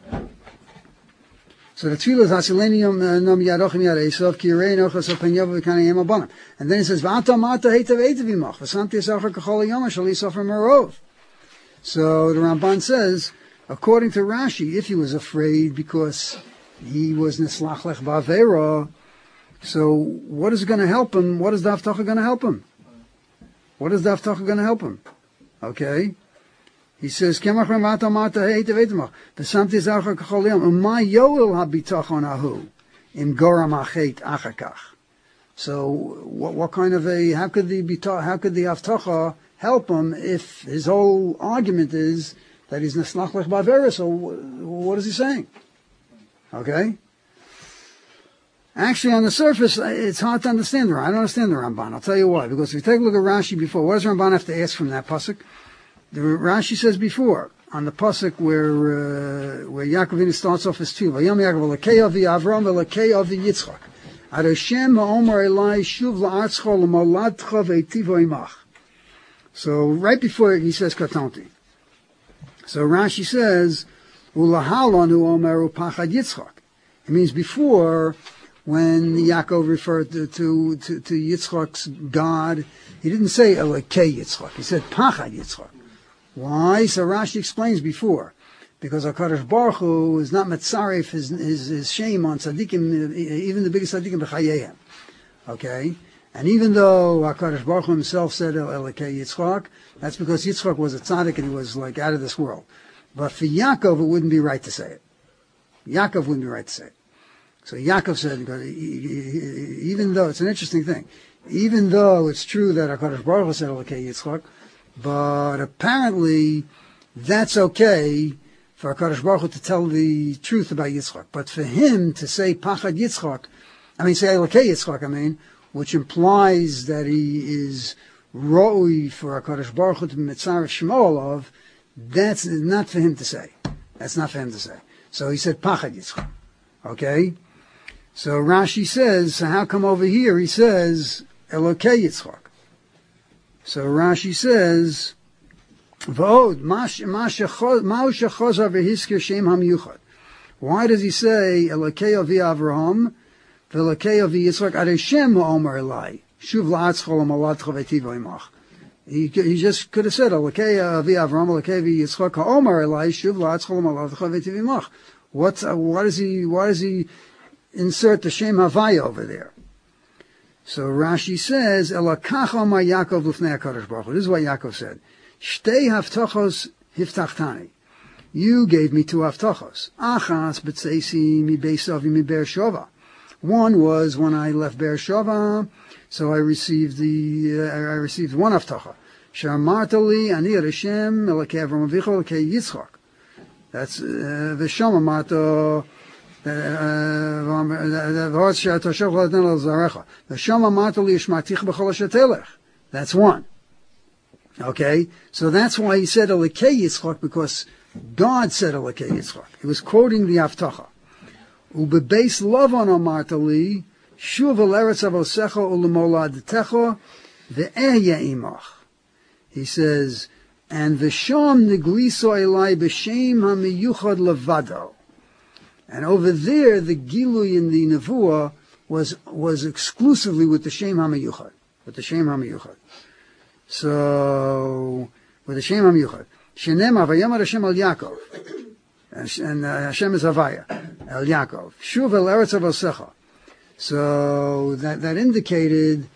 so the tefillah is Hasileni Nom Yadochim Yad Esav Ki Yirei Nochas Open Yavav V'Kanei Yem Abanim. And then it says V'ata Mata Heitav Eitav Yimach V'Samti Yisachar Kachol Yom Shal Yisachar Merov. So the Ramban says, according to Rashi, if he was afraid because he was Nislach Lech Ba'Avera, so what is going to help him? What is the Haftacha going to help him? What is the Haftacha going to help him? Okay. He says, "Kemach mata mata heitev eitemach." V'samti zarcha kachol yom. Umay yoel habitachon ahu im goram achet achakach. So, what kind of how could the haftacha help him if his whole argument is that he's neslach lech ba'avera? So, what is he saying? Okay. Actually, on the surface, it's hard to understand I don't understand the Ramban. I'll tell you why. Because if you take a look at Rashi before, what does Ramban have to ask from that pasuk? The Rashi says before, on the pasuk where Yaakov starts off his tefillah, Vayam Yaakov Elokei avi Avram Elokei avi Yitzchak, Ad Hashem ha'omer Elai shuv la'artzcha l'moladcha ve'itivo imach. So right before he says katonti. So Rashi says, Ulahalon hu omer upachad Yitzchak. It means before, when Yaakov referred to Yitzchak's God, he didn't say Elokei Yitzchak. He said Pachad Yitzchak. Why? So Rashi explains before. Because HaKadosh Baruch Hu is not metzaref his shame on tzaddikim, even the biggest tzaddikim b'chayehem. Okay? And even though HaKadosh Baruch Hu himself said Elokei Yitzchak, that's because Yitzchak was a tzaddik and he was like out of this world. But for Yaakov, it wouldn't be right to say it. Yaakov wouldn't be right to say it. So Yaakov said, because even though, it's an interesting thing, even though it's true that HaKadosh Baruch Hu said Elokei Yitzchak, but apparently that's okay for HaKadosh Baruch Hu to tell the truth about Yitzchak. But for him to say Pachad Yitzchak, say Elokei Yitzchak, which implies that he is Roi for HaKadosh Baruch Hu to be Mitzaref Shemo Olav, that's not for him to say. That's not for him to say. So he said Pachad Yitzchak. Okay? So Rashi says, so how come over here he says Elokei Yitzchak? So Rashi says, V'od, why does he say Elokei Avi Avraham, V'Elokei Avi Yitzchak, Adei Shem Omer Elai, Shuv La'atzchol Amaladcha V'Tivo Imach. He just could have said Elokei Avi Avraham, Elokei Avi Yitzchak, Omer Elai, Shuv La'atzchol Amaladcha V'Tivo Imach. Why does he insert the Shem Havaya over there? So Rashi says, Elakach Omar Yaakov Lufnei HaKadosh Baruch Hu. This is what Yaakov said. Shtei Haftachos Hiftachtani. You gave me two Haftachos. Achas B'tzeisi Mi Beis Avi Mi Be'er Shova. One was when I left Be'er Shova, so I received one Haftacha. She'amartali Ani Hashem Elokei Avram Avicha Elokei Yitzchak. That's V'sham Amarto. That's one. Okay? So that's why he said Elokei Yitzchak, because God said Elokei Yitzchak. He was quoting the Haftacha. Ubebeis Lavan amartali, shuv el eretz avosecha u'lemoladetecha ve'ehya imach. He says, and v'sham nigliso elai b'shem ha'miyuchad levado. And over there, the Gilui in the Nevuah was exclusively with the Shem HaMeyuchad. With the Shem HaMeyuchad. So, with the Shem HaMeyuchad. Shenemar v'yamar Hashem al Yaakov. And Hashem is Havaya. El Yaakov. Shuv el eretz avosecha. So, that indicated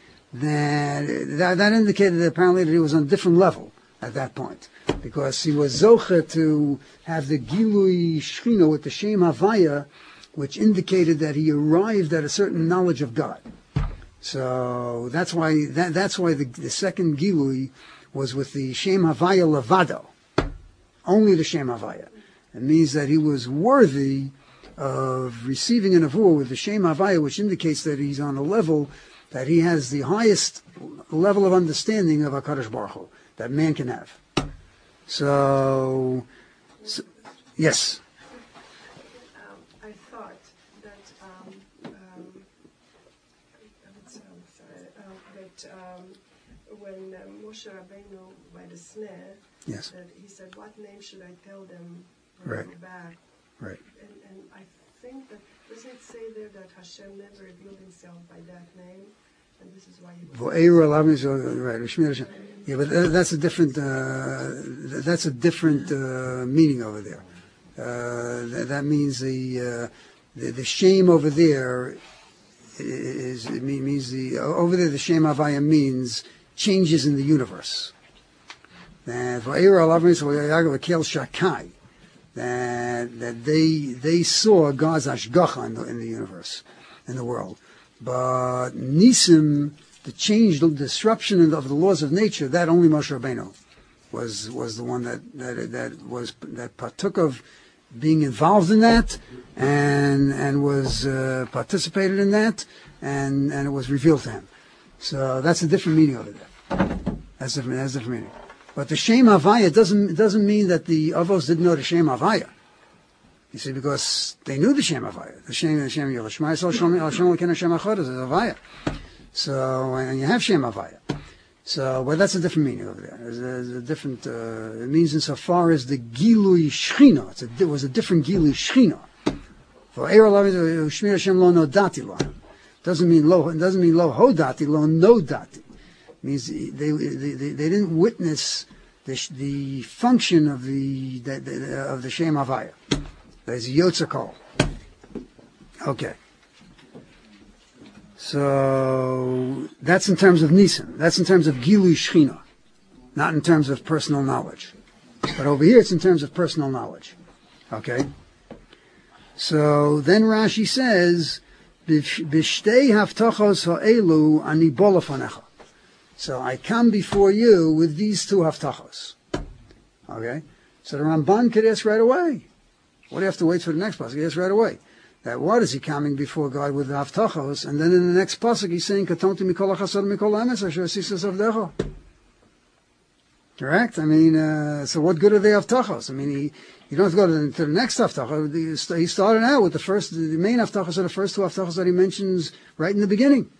that apparently that he was on a different level at that point. Because he was zocher to have the Gilui Shechina with the Shem Havaya, which indicated that he arrived at a certain knowledge of God. So that's why the second Gilui was with the Shem Havaya Levado, only the Shem Havaya. It means that he was worthy of receiving a nevuah with the Shem Havaya, which indicates that he's on a level that he has the highest level of understanding of HaKadosh Baruch Hu that man can have. So yes. I thought that when Moshe Rabbeinu by the snare, yes, that he said, "What name should I tell them when I go back?" Right. And I think that doesn't it say there that Hashem never revealed Himself by that name, and this is why He was. Right. Yeah, but that's a different meaning over there. That means the shame over there means over there the Shem Havaya means changes in the universe. That they saw God's Ashgacha in the universe, in the world. But Nisim, the change, the disruption of the laws of nature, that only Moshe Rabbeinu was the one that partook of being involved in that and was participated in that and it was revealed to him. So that's a different meaning over there. That's a different meaning. But the Shem Havaya doesn't mean that the Avos didn't know the Shem Havaya. You see, because they knew the Shem Havaya. The Shem Yehoshua Hashem Elokeinu Hashem Echad is a Havaya. So, and you have Shem Havaya. So, but that's a different meaning over there. There's a different, it means insofar as the Gilui Shechina. It was a different Gilui Shechina. For Eir Alav Shmir Hashem Lo Nodati Lo. Doesn't mean Lo Hodati, Lo Nodati. It means they didn't witness the function of the Shem Havaya. There's a Yotzer Kol. Okay. So that's in terms of Nisan. That's in terms of Gilui Shechina, not in terms of personal knowledge. But over here it's in terms of personal knowledge. Okay? So then Rashi says, B'shtei haftachos ha'elu ani bo lefanecha. So I come before you with these two haftachos. Okay? So the Ramban could ask right away, What do you have to wait for the next pasuk? Yes, right away. That what is he coming before God with the Avtachos? And then in the next pasuk he's saying, Katonti mikol hachasad mikol emes asher asisas avdecha. Correct? I mean, so what good are the Avtachos? I mean, you don't have to go to the next Avtacha. He started out with the main Avtachos are the first two Avtachos that he mentions right in the beginning.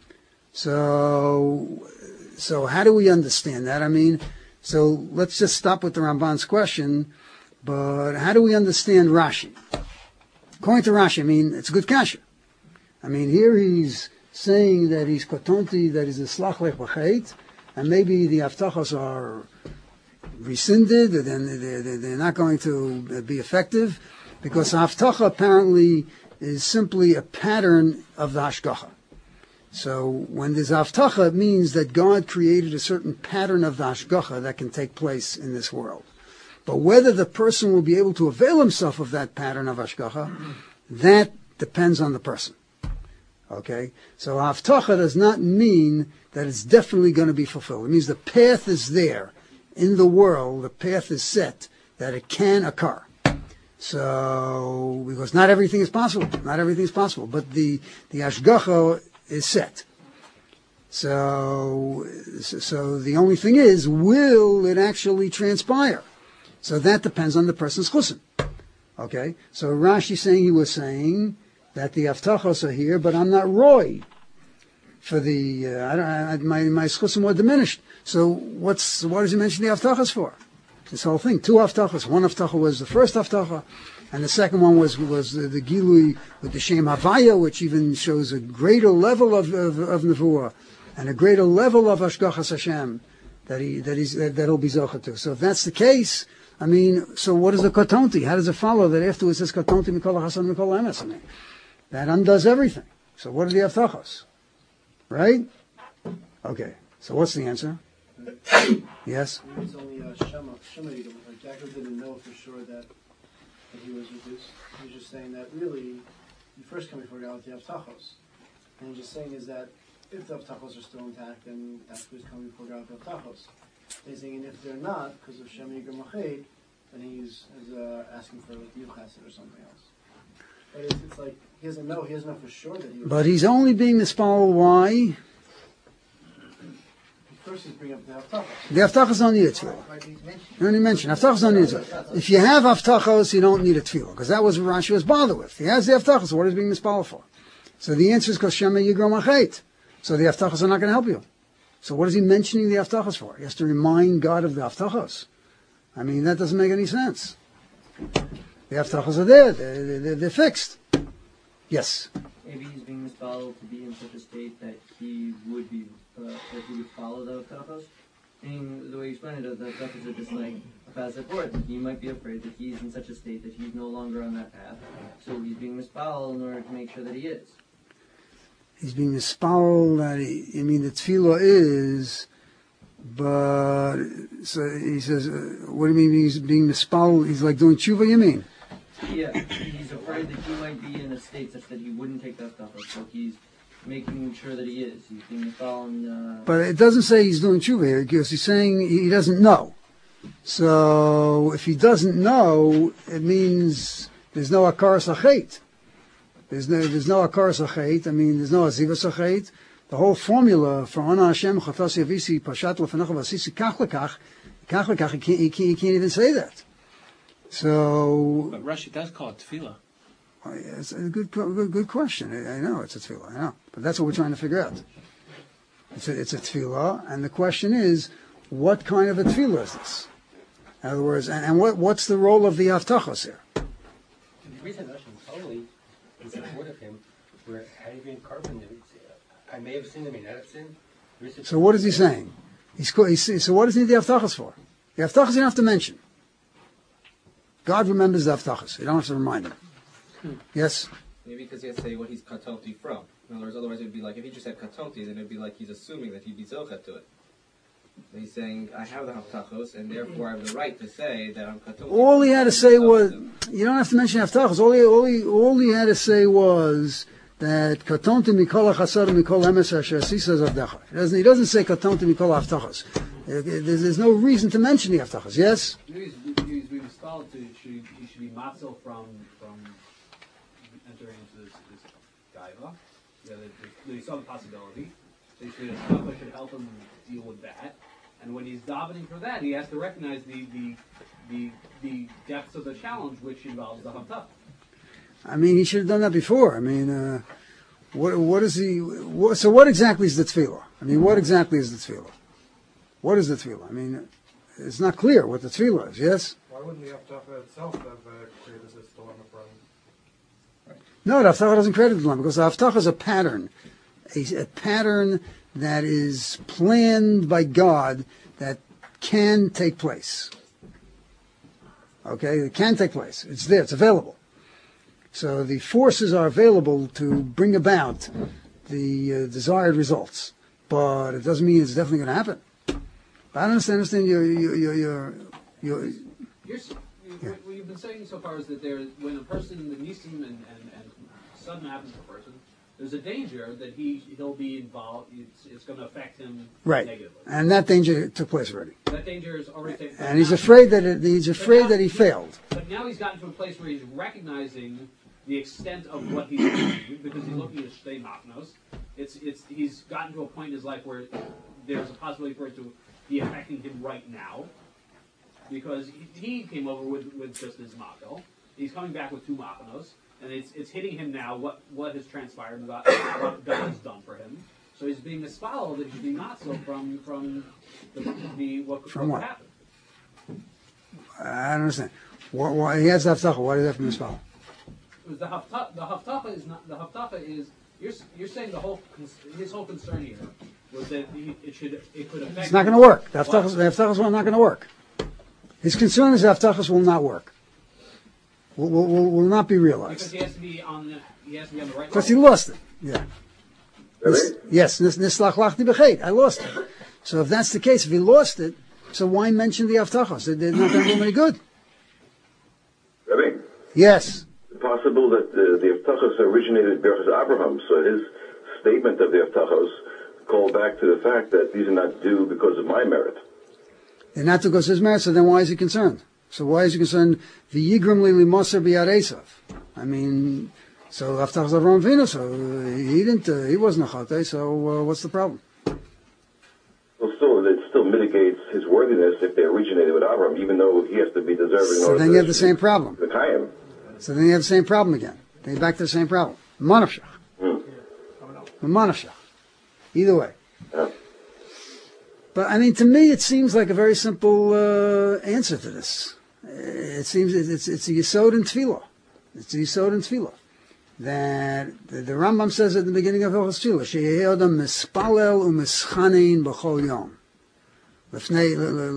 So how do we understand that? I mean, so let's just stop with the Ramban's question, but how do we understand Rashi? According to Rashi, I mean, it's a good kasha. I mean, here he's saying that he's kotonti, that he's a slach lech b'cheit, and maybe the Avtachos are rescinded, then they're not going to be effective, because Avtacha apparently is simply a pattern of the Hashgacha. So when there's Avtacha, it means that God created a certain pattern of the Hashgacha that can take place in this world. But whether the person will be able to avail himself of that pattern of Hashgacha, that depends on the person. Okay? So Avtacha does not mean that it's definitely going to be fulfilled. It means the path is there. In the world, the path is set that it can occur. So, because not everything is possible. Not everything is possible. But the Hashgacha is set. So the only thing is, will it actually transpire? So that depends on the person's chusin. Okay? So Rashi he was saying that the Avtachos are here, but I'm not roy for the, my chusin were diminished. So what does he mention the Avtachos for? This whole thing. Two Avtachos. One Avtacha was the first Avtacha, and the second one was the Gilui with the Shem Havaya, which even shows a greater level of Nevuah and a greater level of Hashgachas Hashem that'll be Zocha to. So if that's the case, I mean, so what is the Kotonti? How does it follow that afterwards it says Kotonti Mikol Hasan Mikol Emes? I mean, that undoes everything. So what are the Avtachos? Right? Okay. So what's the answer? Yes? It's only Shema. Like Yaakov didn't know for sure that he was reduced. He was just saying that really, you first come before God with the Avtachos. And he's just saying is that if the Avtachos are still intact, then that's who's coming before God with the Avtachos. He's saying, and if they're not, because of Shem Yigur Machet, then he's asking for like Yuchassid or something else. But it's like, he doesn't know for sure that he was. But he's only being mispal. Why? First he's bringing up the Avtachos. The Avtachos don't need a tefillah. You only mentioned Avtachos don't need a tefillah. If you have Avtachos, you don't need a tefillah, because that was what Rashi was bothered with. He has the Avtachos, what is being mispal for? So the answer is because Shema Yigur Machet. So the Avtachos are not going to help you. So what is he mentioning the Avtachos for? He has to remind God of the Avtachos. I mean, that doesn't make any sense. The Avtachos are there. They're fixed. Yes? Maybe he's being mispal to be in such a state that he would be that he would follow the Avtachos. I mean, the way you explained it, the Avtachos are just like a passive word. He might be afraid that he's in such a state that he's no longer on that path. So he's being mispal in order to make sure that he is. He's being mispal that the tefillah is, but so he says, what do you mean he's being mispal? He's like doing tshuva, you mean? Yeah, he's afraid that he might be in a state such that he wouldn't take that stuff. So he's making sure that he is. He's being mispal. But it doesn't say he's doing tshuva here, because he's saying he doesn't know. So if he doesn't know, it means there's no akaras achet. There's no akaras achet. I mean, there's no azivas achet. The whole formula for Ona Hashem Chatas Yavisi Pashat Lefanacha Vasisi Kach Lekach, he can't even say that. So, but Rashi does call it tefillah. Oh, yeah, it's a good question. I know it's a tefillah. I know, but that's what we're trying to figure out. It's a tefillah, and the question is, what kind of a tefillah is this? In other words, and what's the role of the Avtachos here? The reason Rashi is totally in support of him, where had he been carbon, I may have sinned, I may not have sinned. So what is he saying? So what does he need the Avtachos for? The Avtachos you don't have to mention. God remembers the Avtachos. You don't have to remind him. Yes? Maybe because he has to say what he's katonti from. In other words, otherwise it would be like, if he just said katonti, then it would be like he's assuming that he'd be zocha to it. But he's saying, I have the Avtachos, and therefore I have the right to say that I'm katonti. All he had to say was, you don't have to mention Avtachos. All he had to say was that katonti mikol hachasad mikol emes asher asisas avdecha. He doesn't say katonti mikol Avtachos. There's no reason to mention the Avtachos. Yes? He's being styled to, he should be matzil from entering into this gaiva. Yeah, that he saw the possibility. So Haftarah should help him deal with that. And when he's davening for that, he has to recognize the depths of the challenge, which involves the Haftarah. I mean, he should have done that before. I mean, what is he? So what exactly is the tefillah? I mean, what exactly is the tefillah? What is the tefillah? I mean, it's not clear what the tefillah is. Yes. Why wouldn't the Haftarah itself have created this dilemma for him? No, the Haftarah doesn't create a dilemma because the Haftarah is a pattern, a pattern that is planned by God that can take place. Okay, it can take place. It's there. It's available. So the forces are available to bring about the desired results, but it doesn't mean it's definitely going to happen. But I don't understand your What you've been saying so far is that when a person, the nisim and sudden happens to a person, there's a danger that he'll be involved. It's going to affect him negatively. And that danger took place already. That danger is already taken place. And he's afraid that he failed. But now he's gotten to a place where he's recognizing the extent of what he's doing because he's looking at Shtei Machnos. He's gotten to a point in his life where there's a possibility for it to be affecting him right now because he came over with just his Machel. He's coming back with 2 Machanos, and it's hitting him now what has transpired, what God has done for him. So he's being misfollowed, that he's being matzil from what happened. I don't understand. Why he has the Haftarah? Why does he have to misfollow? The Haftarah is not. The Haftarah is. You're saying his whole concern here was that it could affect. It's not going to work. The Haftarahs are not going to work. His concern is the Haftarahs will not work. Will not be realized. Because he has to be on the right. Because he lost it. Yeah. Really? Yes. Nislach lachti b'chet. I lost it. So if that's the case, if he lost it, so why mention the Haftarahs? They're not going to do him any good. Really? Yes. It's possible that the Haftarahs originated Berachas Abraham, so his statement of the Haftarahs called back to the fact that these are not due because of my merit. They're not because of his merit, so then why is he concerned? So why is he concerned? V'yigram li limaser b'yad Esav. I mean, so Haftarahs Avraham Avinu, so he wasn't a chatei, so what's the problem? Well, it still mitigates his worthiness if they originated with Abraham, even though he has to be deserving. So then you have the same problem. The Chaim. So then you have the same problem again. Then you're back to the same problem. Manavshach. Manavshach. Either way. Yeah. But I mean, to me, it seems like a very simple answer to this. It seems it's a Yesod in Tefillah. It's a Yesod in Tefillah. That the Rambam says at the beginning of Hilchos Tefillah, Sheyeh Adam mispalel u'mischanein b'chol yom. Lefnei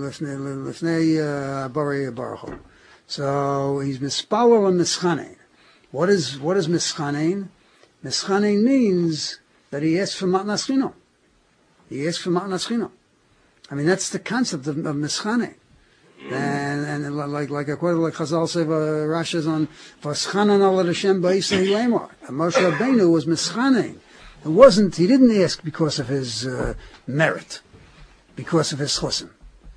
Borei Baruch Hu. So he's mispalel and mischanein. What is mischanein? Mischanein means that he asks for matnas chino. He asks for matnas chino. I mean, that's the concept of mischanein. And like a quote like Chazal say, Rashi is on Vaschanan al Hashem ba'isei lemar. Moshe Rabbeinu was mischanein. He didn't ask because of his merit, because of his chosim.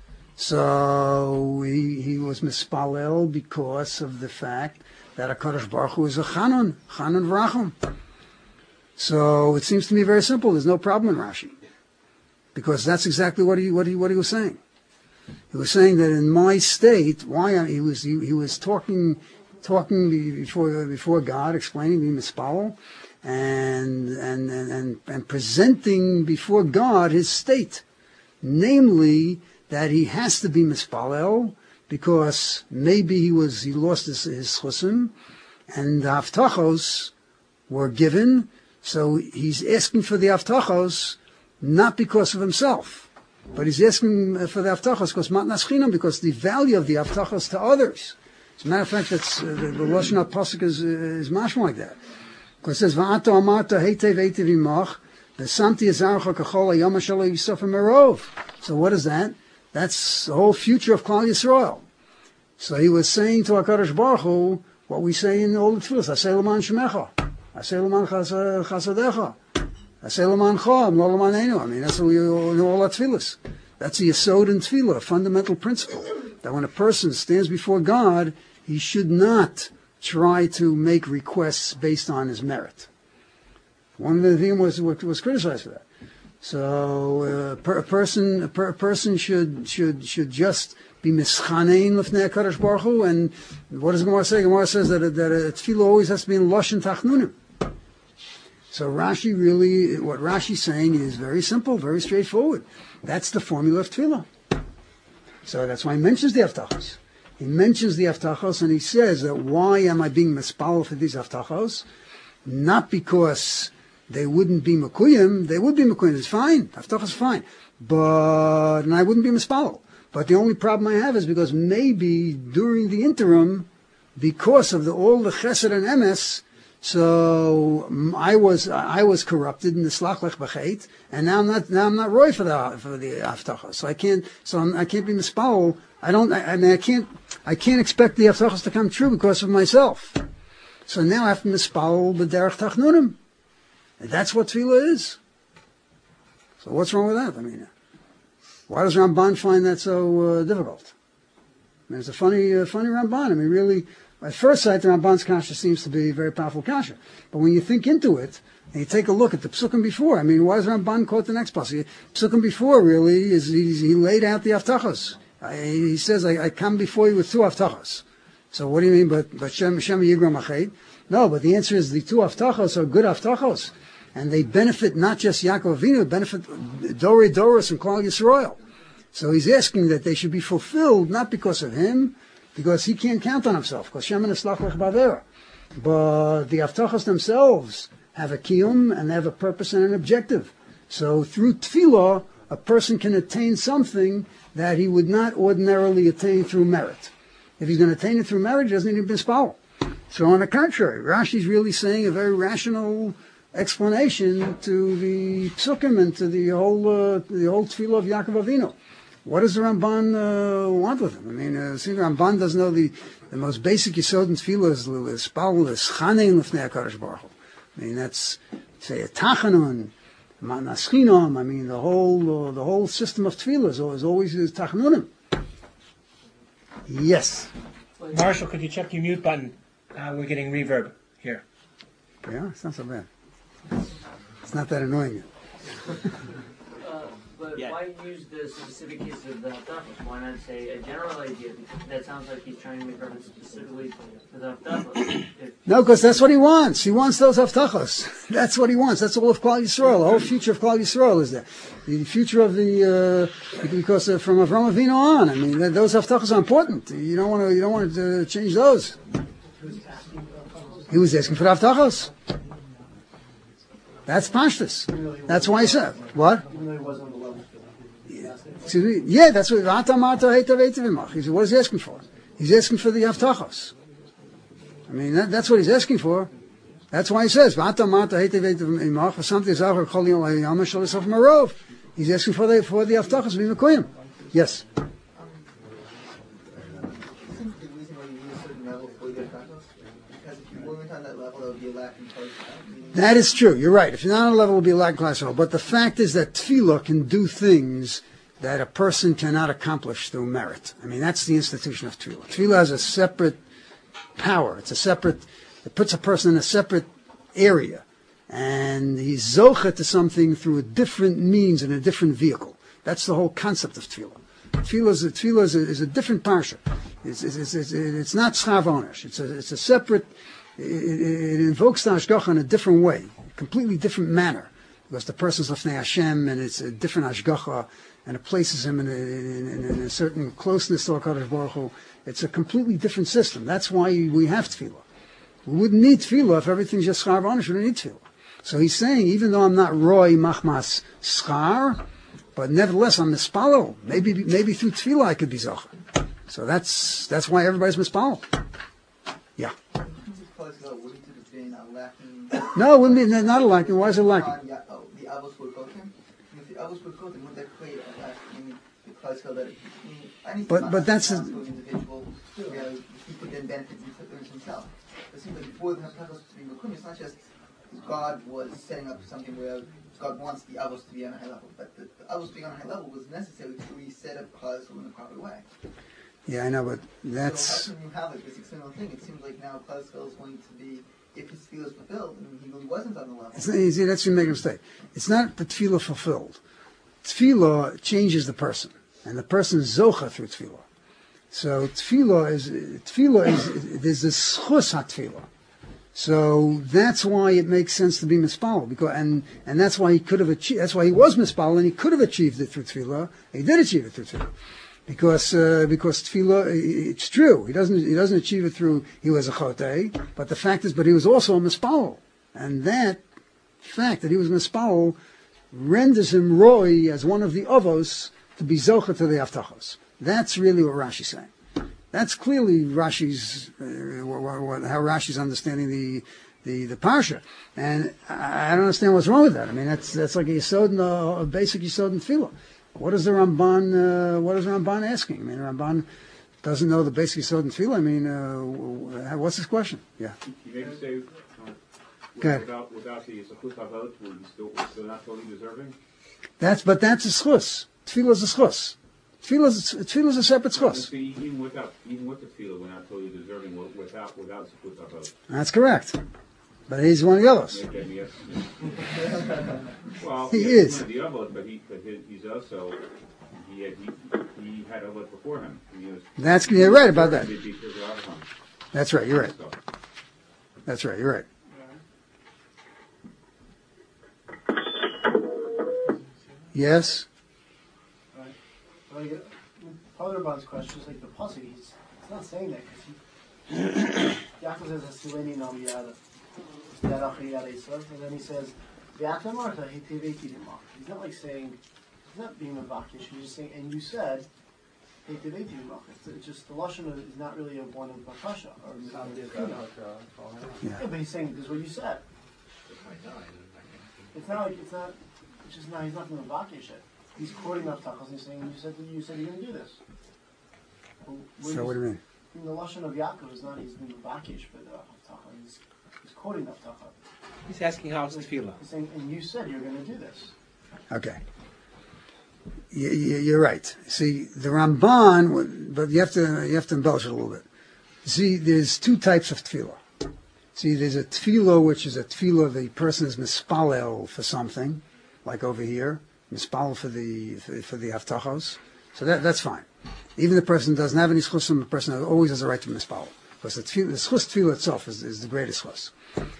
So he was mispalel because of the fact that HaKadosh Baruch Hu is a Chanon v'rachum. So it seems to me very simple. There's no problem in Rashi, because that's exactly what he was saying. He was saying that in my state, he was talking before God, explaining the mispalel, and presenting before God his state, namely that he has to be mispalel because maybe he lost his chusim, and the haftachos were given, so he's asking for the haftachos not because of himself. But he's asking for the haftachos because matnas chinam, because the value of the haftachos to others. As a matter of fact, that's the Lashon HaPasuk is mashma like that. Because it says va'ata amarta heitev heitev imach v'samti ezarecha kachol hayom shelo yisaf merov. So what is that? That's the whole future of Klal Yisrael. So he was saying to HaKadosh Baruch Hu what we say in all the tefillos: Aseh l'man shemecha, Aseh l'man chasadecha. I say Laman Chom, Lo Laman Einu. I mean, that's what we know all our tefillas. That's a Yesod in Tefillah, a fundamental principle. That when a person stands before God, he should not try to make requests based on his merit. One of the things was criticized for that. So a person should just be mischanein lefnei HaKadosh Baruch Hu. And what does Gemara say? Gemara says that a tefillah always has to be in lashon tachnunim. So Rashi really, what Rashi's saying is very simple, very straightforward. That's the formula of tefillah. So that's why he mentions the Haftachos. He mentions the Haftachos and he says that why am I being mispal for these Haftachos? Not because they wouldn't be Mekuyim, they would be Mekuyim, it's fine, Haftachos is fine. And I wouldn't be mispal. But the only problem I have is because maybe during the interim, because of all the chesed and emes, so I was corrupted in the slach lech b'cheit, and now I'm not roy for the haftachos. So I can't be mispal. I can't expect the haftachos to come true because of myself. So now I have to mispal b'derech tachnunim. And that's what tefillah is. So what's wrong with that? I mean, why does Ramban find that so difficult? I mean, it's a funny Ramban. I mean, really. At first sight, the Ramban's kasha seems to be a very powerful kasha. But when you think into it, and you take a look at the psukim before, I mean, why does Ramban quote the next pasuk? Psukim before, really, is he laid out the haftachos. He says, I come before you with two haftachos. So what do you mean, but Shem Yigram Achet? No, but the answer is the two haftachos are good haftachos. And they benefit not just Yaakov Avinu, benefit Dorei Doros and Klal Yisrael. So he's asking that they should be fulfilled, not because of him, because he can't count on himself, because Shemin Eslach Lech Bavera. But the Haftachos themselves have a kiyum and they have a purpose and an objective. So through tefillah, a person can attain something that he would not ordinarily attain through merit. If he's going to attain it through merit, he doesn't need to be mispal. So on the contrary, Rashi's really saying a very rational explanation to the psukim and to the whole tefillah of Yaakov Avinu. What does the Ramban want with him? I mean, see, the Ramban doesn't know the most basic yisod in tefillah is spal, is chanein lefnei HaKadosh Baruch Hu. I mean, that's, say, a tachanun, ma'naschinom. I mean, the whole system of tefillah is always tachanunim. Yes. Marshall, could you check your mute button? We're getting reverb here. Yeah, it's not so bad. It's not that annoying. But why use the specific case of the Haftachos? Why not say a general idea? That sounds like he's trying to make reference specifically to the Haftachos. No, because that's what he wants. He wants those Haftachos. That's what he wants. That's all of Klal Yisrael. The whole future of Klal Yisrael is there. The future of because from Avram Avinu on. I mean, those Haftachos are important. You don't want to change those. He was asking for the Haftachos. That's pashtus. That's why he said what? Yeah, that's what. What is he asking for? He's asking for the Haftachos. I mean, that's what he's asking for. That's why he says, He's asking for the Haftachos to be Mekuyim. Yes. That is true. You're right. If you're not on a level, it will be a lack of class. But the fact is that tefillah can do things that a person cannot accomplish through merit. I mean, that's the institution of tefillah. Tefillah has a separate power. It puts a person in a separate area. And he's zocha to something through a different means and a different vehicle. That's the whole concept of tefillah. Tefillah is a different parsha. It's not schav onesh. It's a separate. It invokes the hashgacha in a different way, a completely different manner, because the person's lefnei Hashem, and it's a different hashgacha, and it places him in a certain closeness to HaKadosh Baruch Hu. It's a completely different system. That's why we have tefillah. We wouldn't need tefillah if everything's just schar v'onish. We don't need tefillah. So he's saying, even though I'm not roy machmas schar, but nevertheless I'm mispalo. Maybe through tefillah I could be zocha. So that's why everybody's mispalo. Yeah. No, it wouldn't be not a lacking. Why is it lacking? The avos were cooking. If the avos were cooking, would that create a lacking? But that's a individual. He could then benefit himself. It seems like before the Haftachos to be Mekum, it's not just God was setting up something where God wants the avos to be on a high level, but the avos being on a high level was necessary to reset up Klal in a proper way. Yeah, I know, but that's... So how can you have like this external thing? It seems like now Klal is going to be, if his tefillah is fulfilled, and he really wasn't on the level. It's not easy. That's where you make a mistake. It's not the tefillah fulfilled. Tefillah changes the person, and the person is zocha through tefillah. So tefillah is there's a schus ha-tefillah. So that's why it makes sense to be mispal, because and that's why he could have achieved. That's why he was mispal, and he could have achieved it through tefillah. He did achieve it through tefillah, because tefillah, it's true. He doesn't achieve it through he was a chotei, but the fact is, but he was also a mispal, and that fact that he was mispal renders him roy as one of the avos to be zocha to the haftachos. That's really what Rashi's saying. That's clearly Rashi's how Rashi's understanding the parsha, and I don't understand what's wrong with that. I mean, that's like a yesod, a basic yesod in tefillah. What is the Ramban asking? I mean, Ramban doesn't know the basic yesod in tefillah. I mean, what's his question? Yeah. You maybe say without the zechut havot, we're still not totally deserving. But that's a schus. Tefillah is a schus. Tefillah is a separate schus. Even with the tefillah, we're not totally deserving without zechut havot. That's correct. But he's one of the others. Well, he is. One of the others, but he's also he had a lot before him. You're right about that. That's right. You're right. That's right. You're right. Yes. Father Rabban's question is like the pasuk. He's not saying that because Yaakov says Hasileni Nam Yada, and then he says V'Ata Marta Hitiveti Dimach. He's not like saying, he's not being a vakish. He's just saying, and you said Hitiveti Dimach. It's just the lashon is not really a one of bakasha or yeah, but he's saying this is what you said. It's not like it's not. It's just not. He's not going to vakish it. He's quoting Haftachos and he's saying, you said you're going to do this. Well, so what do you mean? The lashon of Yaakov is not he's being vakish for the Haftachos. He's quoting Haftachos. He's asking how it's tefillah. He's saying, and you said you're going to do this. Okay. You're right. See, the Ramban, but you have to embellish it a little bit. See, there's two types of tefillah. See, there's a tefillah which is a tefillah the person is mispalel for something, like over here, mispalel for the haftachos. So that's fine. Even the person doesn't have any schusim, the person always has a right to mispalel, because the schus tefillah itself is the greatest schus.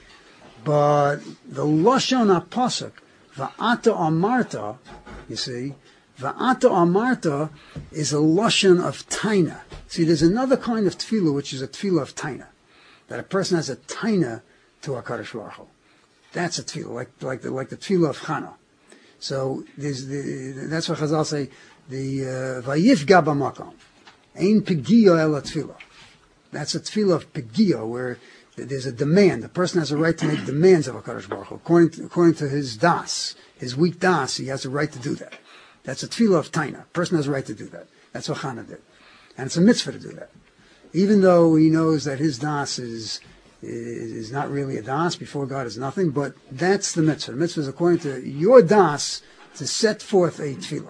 But the lashon hapasuk, va'ata amarta, you see, va'ata amarta is a lashon of taina. See, there's another kind of tefillah which is a tefillah of taina, that a person has a taina to HaKadosh Baruch Hu. That's a tefillah, like the tefillah of Chana. So that's what Chazal say, the vayifga b'makom, ein pegiya el tefillah. That's a tefillah of pegiya, where there's a demand. The person has a right to make demands of HaKadosh Baruch Hu. According to his das, his weak das, he has a right to do that. That's a tefillah of taina. A person has a right to do that. That's what Chana did. And it's a mitzvah to do that. Even though he knows that his das is not really a das, before God is nothing, but that's the mitzvah. The mitzvah is according to your das to set forth a tefillah.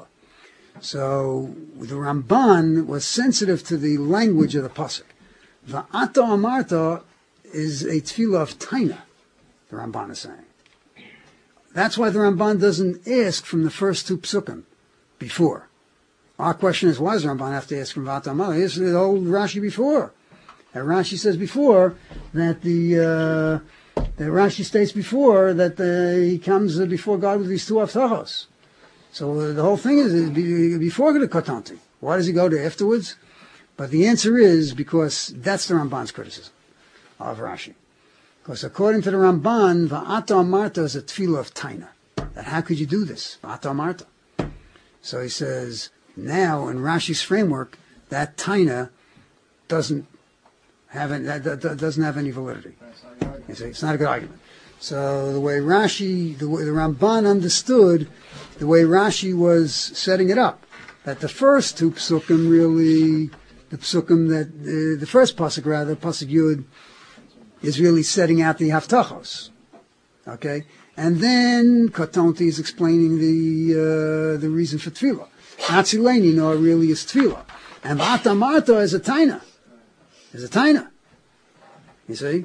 So the Ramban was sensitive to the language of the pasuk. Va'ata amarta is a tefillah of taina, the Ramban is saying. That's why the Ramban doesn't ask from the first two psukim before. Our question is, why does the Ramban have to ask from Va'ata amarta? He asked the old Rashi before. And Rashi says before that that Rashi states before that he comes before God with these two haftachos. So the whole thing is before the katanti. Why does he go to afterwards? But the answer is because that's the Ramban's criticism of Rashi. Because according to the Ramban, Va'ata amarta is a tefillah of taina. That how could you do this? Va'ata amarta. So he says, now in Rashi's framework, that taina doesn't have any validity. You see, it's not a good argument. So the way the Ramban understood, the way Rashi was setting it up, that the first two psukim really, the psukim that the first pasuk rather, pasuk Yud, is really setting out the haftachos, okay, and then Katonti is explaining the reason for tefillah. Atzileni, no, really is tefillah. And V'ata Marta is a taina. Is a taina. You see?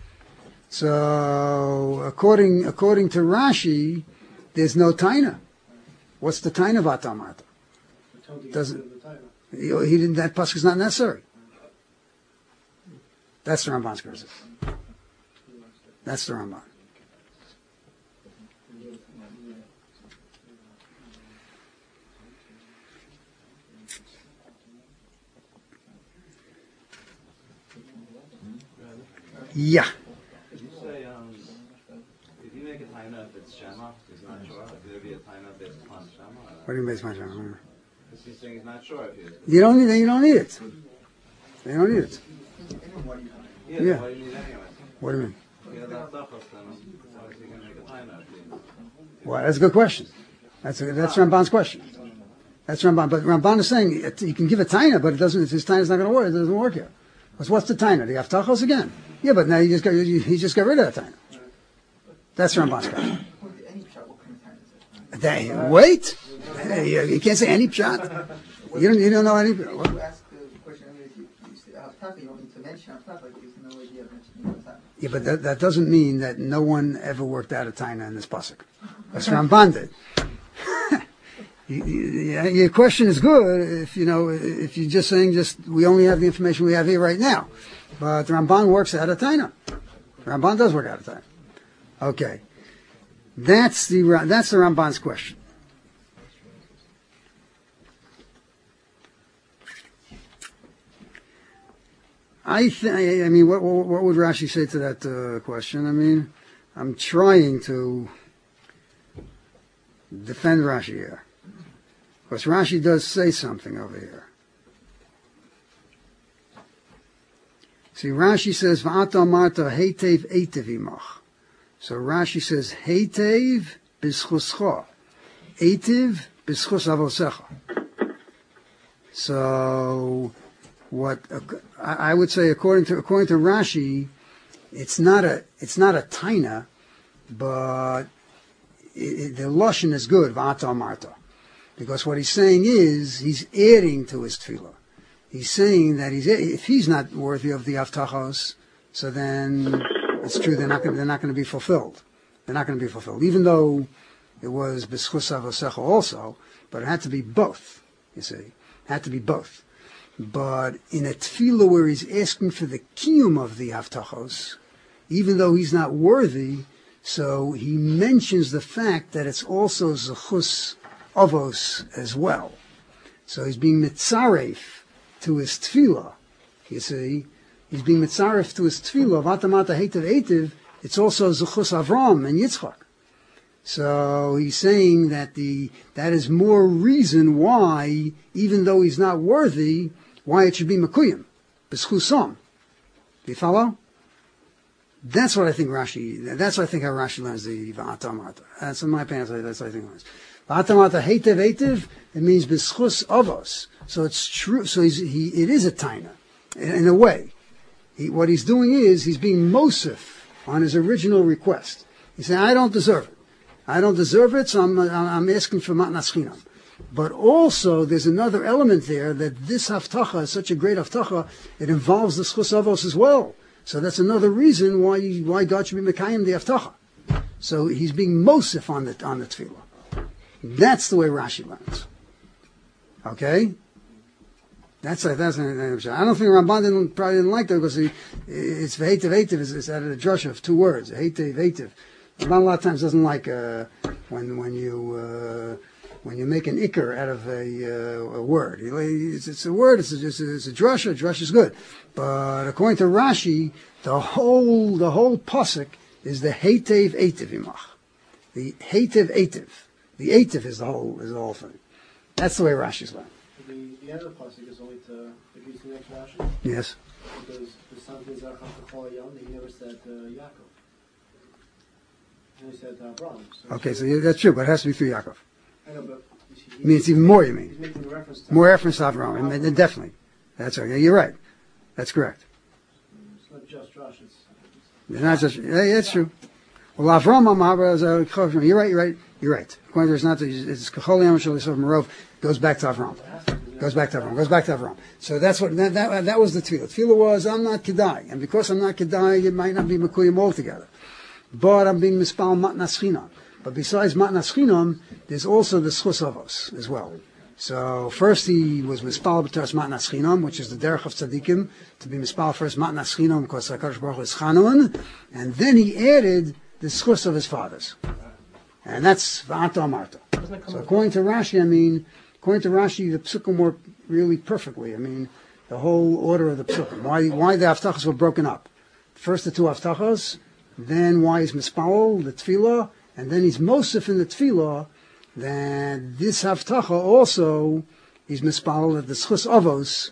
So, according to Rashi, there's no taina. What's the taina V'ata Marta? Doesn't he didn't? That pasuk is not necessary. That's the Ramban's criticism. That's the Ramban. Yeah. Did you say, if you make a taina if it's Shema, he's not sure? If there be a taina based upon Shema? What do you mean based upon Shema? Because he's saying he's not sure if he is. You don't need it. You don't need it. You don't need it. Yeah. Yeah. Why do you need it anyway? What do you mean? He has that tachos, then how is he going to make a taina if he... Well, that's a good question. That's Ramban's question. That's Ramban. But Ramban is saying you can give a taina, but it doesn't. If his taina is not going to work, it doesn't work here. What's the taina? The Haftachos again? Yeah, but now he just got rid of that taina. That's Ramban's question. Wait. You can't say any pshat. You don't know any. What? You ask the question. If you say Haftachos, you don't need to mention Haftachos. There's no idea of mentioning Haftachos. Yeah, but that doesn't mean that no one ever worked out a taina in this pasuk. That's Ramban did. Your question is good if you're just saying we only have the information we have here right now. But Ramban works out a taina. Ramban does work out a taina. Okay, that's the Ramban's question. I mean, what would Rashi say to that question? I mean, I'm trying to defend Rashi here. Because Rashi does say something over here. See, Rashi says, V'ata Marta heitev eitev imach. So Rashi says, heitev b'schuscha. Eitev b'schus avosecha. So, what I would say, according to Rashi, it's not a taina, but the lashon is good, V'ata Marta. Because what he's saying is, he's adding to his tefillah. He's saying that if he's not worthy of the Haftachos, so then it's true they're not going to be fulfilled. They're not going to be fulfilled, even though it was b'schus avosecha also, but it had to be both. You see, it had to be both. But in a tefillah where he's asking for the kiyum of the Haftachos, even though he's not worthy, so he mentions the fact that it's also zechus avos as well. So he's being mitzaref to his tefillah. You see, he's being mitzaref to his tefillah. V'ata Marta heitev eitev. It's also zechus Avram and Yitzchak. So he's saying that that is more reason why, even though he's not worthy, why it should be mekuyim, b'schusam. Do you follow? That's what I think Rashi. That's what I think how Rashi learns the V'ata Marta. That's in my opinion. That's what I think it learns. V'ata Marta heitev eitev. It means b'schus avos. So it's true. So it is a taina in a way. What he's doing is he's being mosif on his original request. He's saying, I don't deserve it. I don't deserve it, so I'm asking for matnas chinam. But also, there's another element there that this haftacha is such a great haftacha, it involves the schus avos as well. So that's another reason why God should be mekayim the haftacha. So he's being mosif on the tefillah. That's the way Rashi learns. Okay? That's I don't think Ramban probably didn't like that because it's v'heitev eitev is out of the drasha of two words. Heitev eitev. Ramban a lot of times doesn't like when you make an ikr out of a word. It's a word. It's a drasha. Drasha is good, but according to Rashi, the whole pasuk is the heitev eitev imach. The heitev eitev. The eitev is the whole thing. That's the way Rashi's learned. The end of the pasuk is only to agree to the next Rashi. Yes. Because the son of Zarchah to call Yom, he never said Yaakov. And he said Abraham. So Okay, so that's true, but it has to be through Yaakov. I know, but I mean, it's even more. You mean he's making reference to more reference to Avraham? And definitely, that's right. Yeah, you're right. That's correct. It's not just Rashi. It's not just. Yeah, that's true. Well, Avraham Amar is a You're right. You're right. According to it's not. It's Kachol Yam Shalisov Marov goes back to Avraham. Goes back to Avram. So that's what that was the tefillah. Tefillah was, I'm not kedai, and because I'm not kedai, it might not be mekuyim altogether. But I'm being mispal matnas chinam. But besides matnas chinam, there's also the schus avos as well. So first he was mispal b'teras matnas chinam, which is the derech of tzaddikim, to be mispal first matnas chinam because HaKadosh Baruch Hu is chanun, and then he added the schus of his fathers. And that's v'ata amarta. So according to Rashi, the psukim work really perfectly. The whole order of the psukim. Why the haftachos were broken up. First the two haftachos, then why he's mispal, the tefillah, and then he's mosif in the tefillah, then this haftacha also is mispal that the schus avos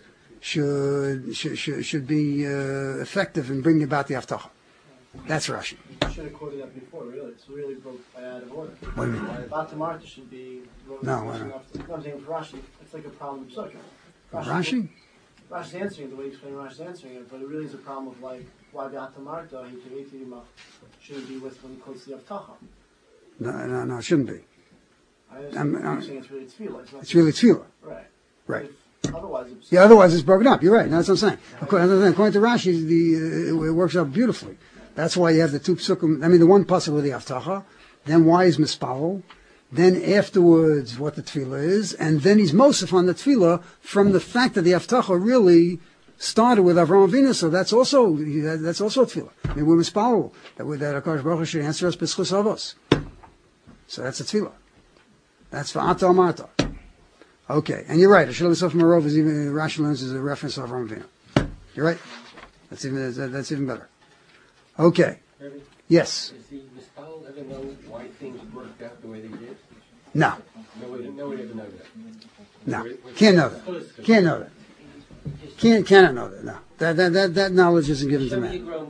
should be effective in bringing about the haftacha. That's Rashi. You should have quoted that before, really. It's really broke out of order. What do you mean? Batamarta should be... No, I'm saying for Rashi, it's like a problem with Sukkah. Rashi? Rashi's answering it, the way you explain Rashi's answering it, but it really is a problem of like, why Batamarta, shouldn't be with when he quotes the Avtacha. No, it shouldn't be. I'm saying it's really tefillah. It's really tefillah. Right. Otherwise it's broken up. You're right. That's what I'm saying. According to Rashi, it works out beautifully. That's why you have the two psukim. The one pasuk with the Avtacha, then why is mispal, then afterwards what the tefillah is, and then he's mosif on the tefillah from the fact that the Avtacha really started with Avraham Avinu, so that's also tefillah. We're mispal that HaKadosh Baruch Hu should answer us b'schus avos. So that's a tefillah. That's v'ata amarta. Okay, and you're right. Ashel Yisuf Marov is even Rashi learns as a reference to Avraham Avinu. You're right. That's even better. Okay. Yes. Does the Mispal ever know why things worked out the way they did? No. Nobody ever knows that. No. Can't know that. Can't know that. Cannot know that. No. That knowledge isn't given to man.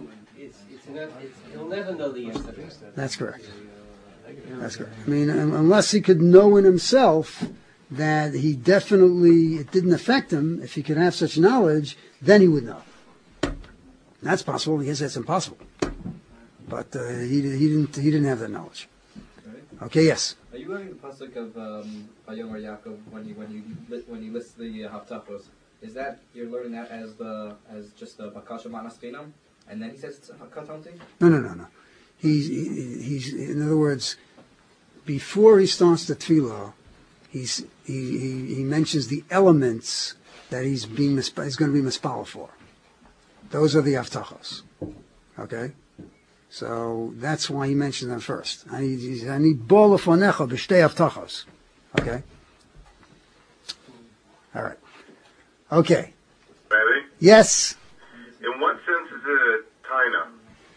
He'll never know the answer. That's correct. That's correct. Unless he could know in himself that it didn't affect him, if he could have such knowledge, then he would know. That's possible. He says it's impossible. But he didn't have that knowledge. Okay, yes. Are you learning the pasuk of Vayomer Yaakov when you list the haftachos? Is that you're learning that as just the bakasha matnas chinam, and then he says it's katonti? No. He's in other words, before he starts the tefillah, he mentions the elements that he's going to be mispal for. Those are the haftachos. Okay? So that's why he mentioned them first. I need bo lefonecha b'shtei haftachos. Okay? All right. Okay. Ready? Yes. In what sense is it a taina?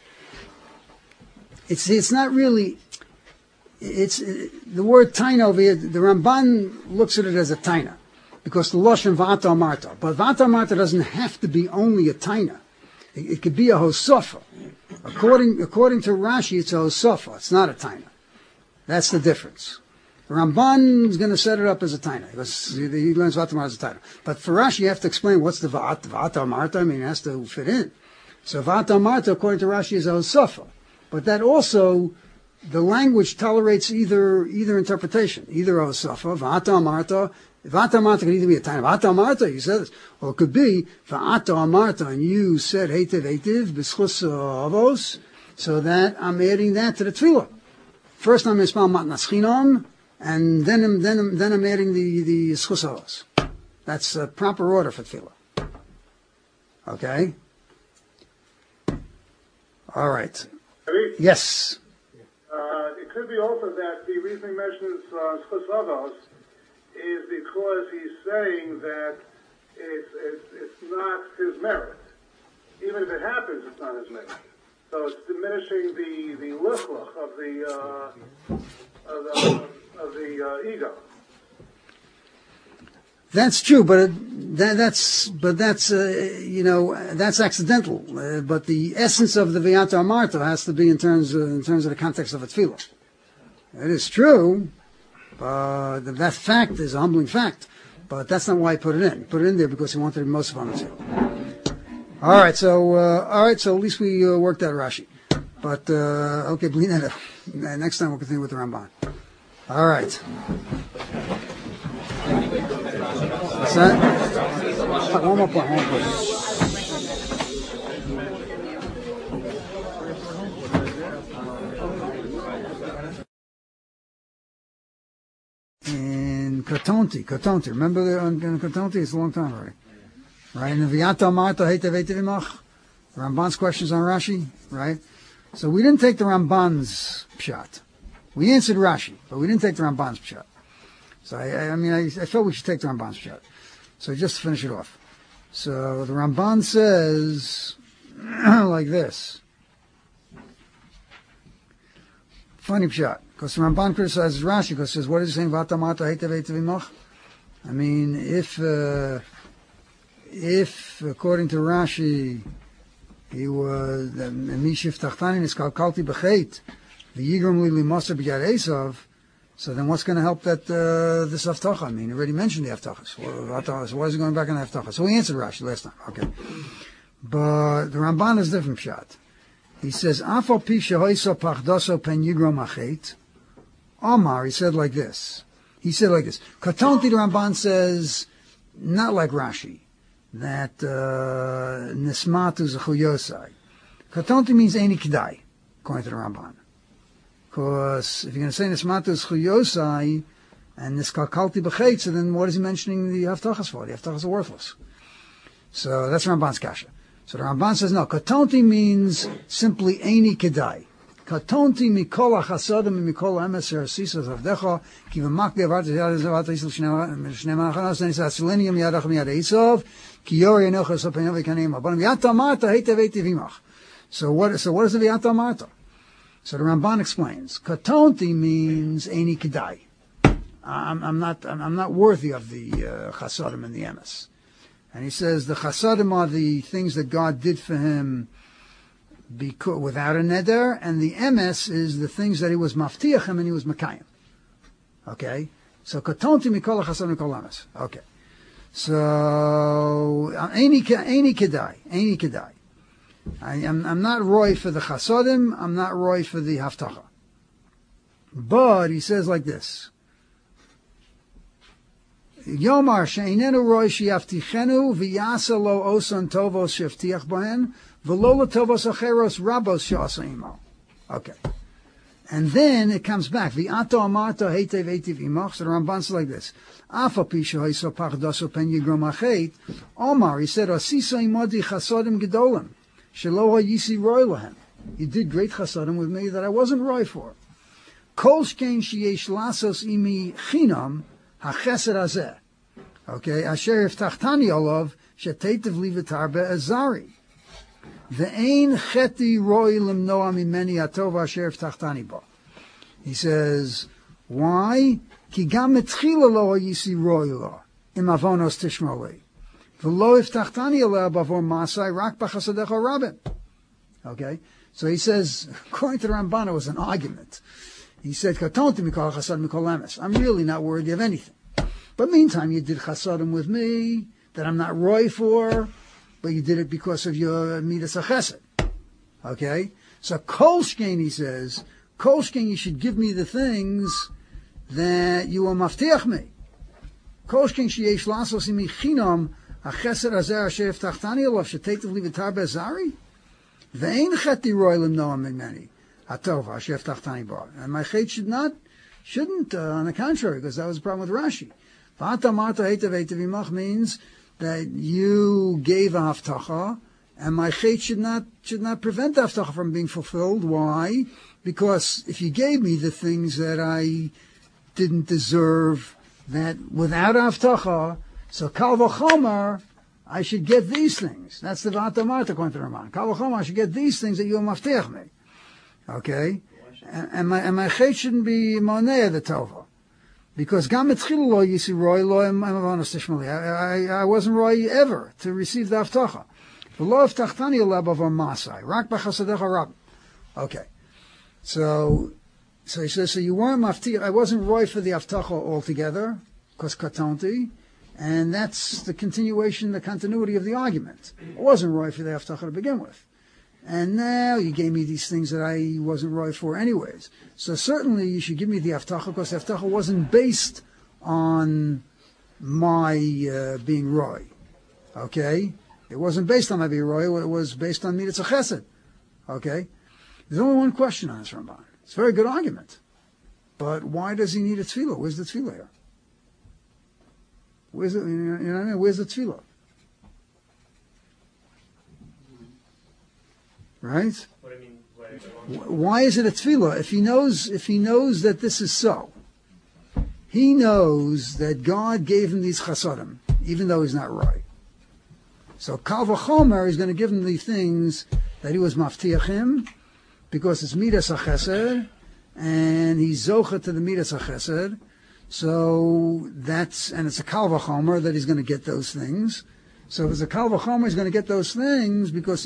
It's not really... It's the word taina over here, the Ramban looks at it as a taina. Because the Lashon V'ata Amarta. But V'ata Amarta doesn't have to be only a taina. It could be a hosofa. According to Rashi, it's a hosofa. It's not a taina. That's the difference. The Ramban is going to set it up as a taina. Because he learns V'ata Amarta as a taina. But for Rashi, you have to explain what's the V'ata Amarta. It has to fit in. So V'ata Amarta, according to Rashi, is a hosofa. But that also... the language tolerates either interpretation, either a hosofa, V'ata Amarta. V'ata Amarta can either be a time. V'ata Amarta, you said this. Or it could be V'ata Amarta, and you said Heitiv, B'schus Avos, so that I'm adding that to the tefillah. First I'm Mispal Matnas Chinam, and then I'm adding the Schus Avos. That's a proper order for tefillah. Okay? All right. Yes. It could be also that the reason he mentions Schus Avos is because he's saying that it's not his merit. Even if it happens, it's not his merit. So it's diminishing the lichluch of the ego. That's true, but that's accidental. But the essence of the V'ata Amarta has to be in terms of the context of a tefillah. It is true, but that fact is a humbling fact. But that's not why he put it in. He put it in there because he wanted to be most on the tefillah. All right, so at least we worked out Rashi. But okay, next time we'll continue with the Ramban. All right. One more point. In Katonti, remember in Katonti? It's a long time already. Right? In the V'yata Marta Heitev Eitevimach, the Ramban's questions on Rashi, right? So we didn't take the Ramban's pshat. We answered Rashi, but we didn't take the Ramban's pshat. So I felt we should take the Ramban's pshat. So just to finish it off. So the Ramban says like this. Funny pshat. Because the Ramban criticizes Rashi because he says, what is he saying? V'ata Marta Heitev Eitevimach? I mean, if according to Rashi, he was Mishif Tachtani Niskalkalti B'Cheit, the Yigram Li Limaser B'Yad Esav. So then, what's going to help that this Haftacha? I mean, he already mentioned the Haftachas. So why is he going back on the Haftacha? So we answered Rashi last time. Okay, but the Ramban is different pshat. He says, "Afal pi shehoiso pachdaso pen Yigram Achet." Omar, he said like this. Katonti, the Ramban says, not like Rashi, that nismatu zechuyosai. Katonti means eini kedai, according to the Ramban. Because if you're going to say nismatu zechuyosai and niskalkalti b'chet, so then what is he mentioning the haftachas for? The haftachas are worthless. So that's Ramban's kasha. So the Ramban says no. Katonti means simply eini kedai. Katonti mikol hachasadim mikol emes erasisas avdecha ki v'makde avartas yad zavat yisrael shnei machanos and he says selenium yadach miyad Esav ki yori enocha sopenav v'kaneim abanim v'yata marta heitev eitivimach. So what is the v'yata marta? So the Ramban explains. Katonti means eini kedai. I'm not worthy of the chasadim and the emes. And he says the chasadim are the things that God did for him without a neder, and the emes is the things that he was maftiach him and he was mekayim. Okay? So katonti mikol chasadim mikol emes. Okay. So eini kedai. I'm not roy for the chasadim, I'm not roy for the haftacha. But he says like this. Yomar she'inenu roy she'yaftichenu v'yasa lo osan tovos she'yaftiach bohen v'lo l'tovos acheros rabos she'asa imo. Okay. And then it comes back. V'ato amarto heitev eitiv imach. So the Ramban says like this. Afa pi she'hoiso pachdaso pen yigrom achet. Omar, he said, Asisa imodi chasodim gedolim. Shelo ha'yisi roy lahem. You did great chasodim with me that I wasn't roy for. Kol shkein sheyesh lasos imi chinam hachesed hazeh. Okay. Asher iftachtani olav shetetiv li v'tar be'ezari. Ve'ein cheti roy limnoa mimeni atov asher iftachtani bo. He says, why? Ki gam etchila lo ha'yisi roy lo im avonos tishmolei. V'lo iftachtani aleh bavor masai rak b'chasadecha rabin. Okay? So he says, according to the Ramban, it was an argument. He said, Katonti mikol chasad mikol emes. I'm really not worthy of anything. But meantime, you did chasadim with me that I'm not roy for, but you did it because of your midas chesed. Okay? So kol shkein, he says, kol shkein, you should give me the things that you will maftiach me. Kol shkein sheyesh lasos imi chinam hachesed hazeh asher iftachtani alav shetetiv li v'tar be'ezari. Ve'ein cheti roy limnoa mimeni atov asher iftachtani bo. And my chet shouldn't, on the contrary, because that was the problem with Rashi. V'ata marta heitev eitivimach means that you gave a haftacha, and my chet should not prevent the haftacha from being fulfilled. Why? Because if you gave me the things that I didn't deserve, that without a haftacha, so kal v'chomer, I should get these things. That's the v'ata marta according to the Ramban. Kal v'chomer, I should get these things that you mafteach me. Okay? And my chet shouldn't be monei the tova. Because gam etchil lo yisi roy lo em avonos tishmali. I wasn't roy ever to receive the haftacha. V'lo iftachtani aleh bavor masai rak b'chasadecha rab. Okay. So he says, so you weren't mafti. I wasn't roy for the haftacha altogether, because katonti, and that's the continuation, the continuity of the argument. I wasn't roy for the haftacha to begin with. And now you gave me these things that I wasn't roy for anyways. So certainly you should give me the haftacha, because the haftacha wasn't based on my being Roy. Okay? It wasn't based on my being Roy, it was based on Midas HaChesed. Okay? There's only one question on this Ramban. It's a very good argument. But why does he need a tefillah? Where's the tefillah here? Where's the, you know what I mean? Where's the tefillah? Right? What do you mean? Why is it a tefillah? If he knows that this is so, he knows that God gave him these chasadim, even though he's not right. So Kal V'chomer is going to give him the things that he was maftiach him, because it's Midas HaChesed, and he's zocha to the Midas HaChesed. So it's a Kal V'chomer that he's going to get those things. So if it's a Kal V'chomer, he's going to get those things because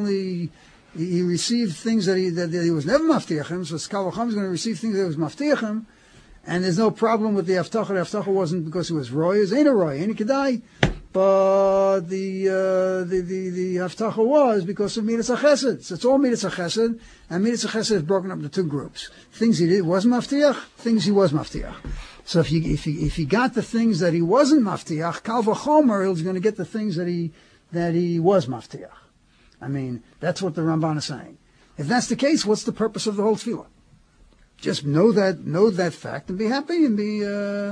he received things that he was never maftiach him. So Kal V'chomer is going to receive things that he was maftiach him, and there's no problem with the Haftacha. The Haftacha wasn't because he was Roy. It was ain't a Roy, ain't a Kedai. But the Haftacha was because of Midas HaChesed. So it's all Midas HaChesed, and Midas HaChesed is broken up into two groups: things he wasn't maftiach, things he was maftiach. So if he got the things that he wasn't maftiach, Kal V'chomer, he's going to get the things that he was maftiach. I mean, that's what the Ramban is saying. If that's the case, what's the purpose of the whole tefillah? Just know that fact and be happy and be.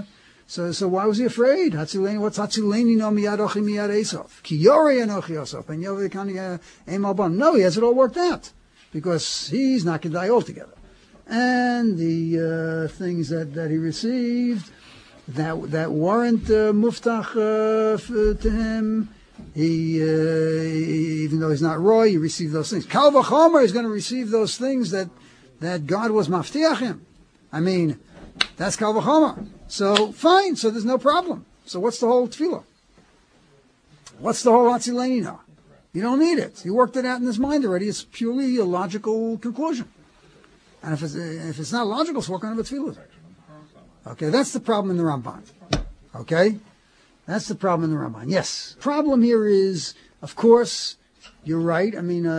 So why was he afraid? What's Hatzileni no miyad ochi miyad Esav? Ki yorei anochi Yosef and Yovei kani eim alban. No, he has it all worked out because he's not going to die altogether. And the things that he received that weren't muftach to him, he even though he's not Roy, he received those things. Kal V'chomer is going to receive those things that God was maftiach him. I mean, that's Kal V'chomer. So fine, so there's no problem. So what's the whole tefillah? What's the whole Hatzileni now? You don't need it. He worked it out in his mind already. It's purely a logical conclusion. And if it's not logical, so what kind of a tefillah is it? Okay, that's the problem in the Ramban. Okay? That's the problem in the Ramban. Yes. Problem here is, of course, you're right. I mean,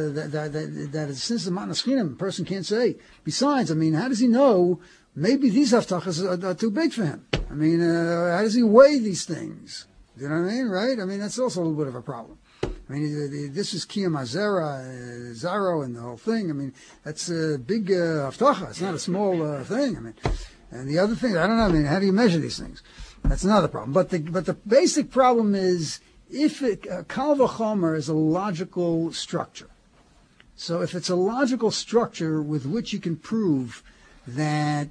that is, since the Matnas Chinam, a person can't say. Besides, I mean, how does he know maybe these haftachas are too big for him? I mean, how does he weigh these things? You know what I mean, right? I mean, that's also a little bit of a problem. I mean, this is Kiyam Azera, Zaro, and the whole thing. I mean, that's a big haftacha. It's not a small thing. I mean, and the other thing, I don't know. I mean, how do you measure these things? That's another problem. But the basic problem is if Kal V'chomer is a logical structure. So if it's a logical structure with which you can prove that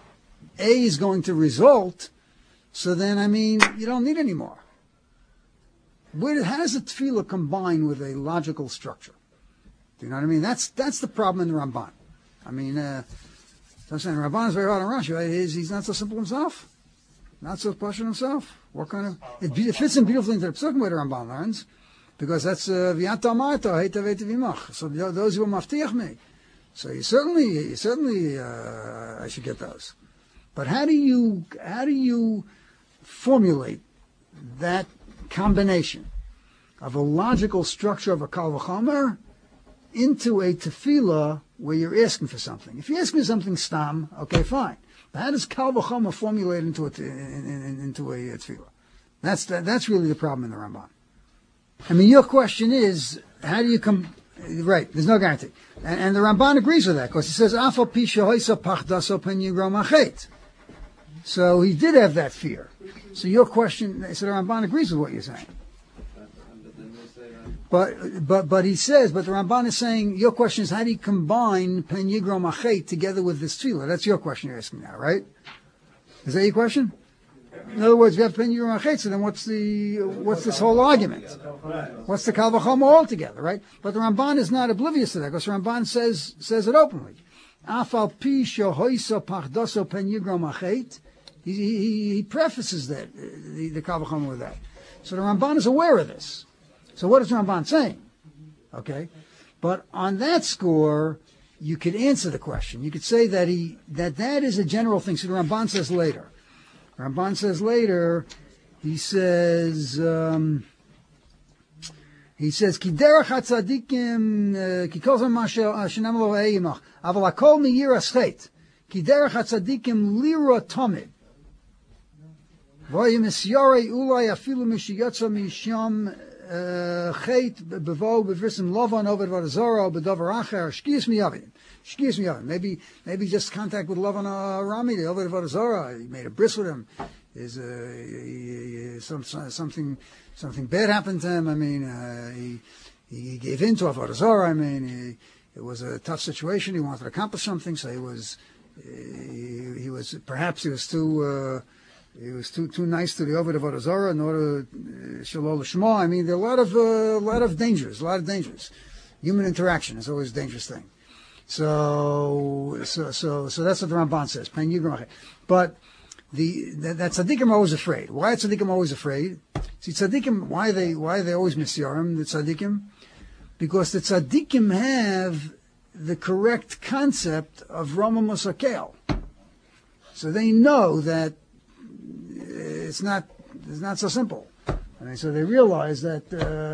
A is going to result, so then, I mean, you don't need any more. How does the tefillah combine with a logical structure? Do you know what I mean? That's the problem in the Ramban. I mean, I'm saying Ramban is very hard on Rashi, right? He's not so simple himself. Not so passionate himself. What kind of... It fits in beautifully into the Psukim where the Ramban learns, because that's V'yata Marta, Heita Veita V'imach. So those who are maftiach me. So you certainly, I should get those. But how do you formulate that combination of a logical structure of a Kal V'chomer into a tefillah where you're asking for something? If you're asking for something stam, okay, fine. But how does Kal V'chomer formulate into a tefillah? That's really the problem in the Ramban. I mean, your question is, how do you come... Right, there's no guarantee. And the Ramban agrees with that, because he says, Afal pi shehoisa pachdaso pen yigro machet. So he did have that fear. So your question, so the Ramban agrees with what you're saying. But he says, but the Ramban is saying, your question is, how do you combine pen yigro machet together with this tefillah? That's your question you're asking now, right? Is that your question? In other words, we have pen yigro machet, so then what's this whole argument? What's the Kal V'chomer altogether, right? But the Ramban is not oblivious to that, because the Ramban says it openly. Afal pi shehoisa pachdaso pen yigro machet. He prefaces that, the Kal V'chomer with that. So the Ramban is aware of this. So what is Ramban saying? Okay? But on that score, you could answer the question. You could say that that is a general thing. So the Ramban says later. He says, Ki derech hatzadikim, ki kol zman ma shenam lo ha'imach, aval hakol miyira schet, ki derech hatzadikim lira tomid. V'ayim Misyarei ulai afilu mishiyatza misham chet bevo bevrisim Lavan over Varazara bedavar acher shkiyas miyavin. Shkiyas miyavin. Maybe just contact with Lavan Rami over Varazara. He made a bris with him. Is something bad happened to him? I mean, he gave in to Avodah Zarah. I mean, it was a tough situation. He wanted to accomplish something, so he was too nice to the Avodah Zarah in order Shalol Shema. I mean, there are a lot of dangers. Human interaction is always a dangerous thing. So that's what the Ramban says. But that tzaddikim are always afraid. Why are tzaddikim always afraid? See, tzaddikim, why are they always misyarim, the tzaddikim? Because the tzaddikim have the correct concept of Rama Musakel. So they know that it's not so simple. I mean, so they realize that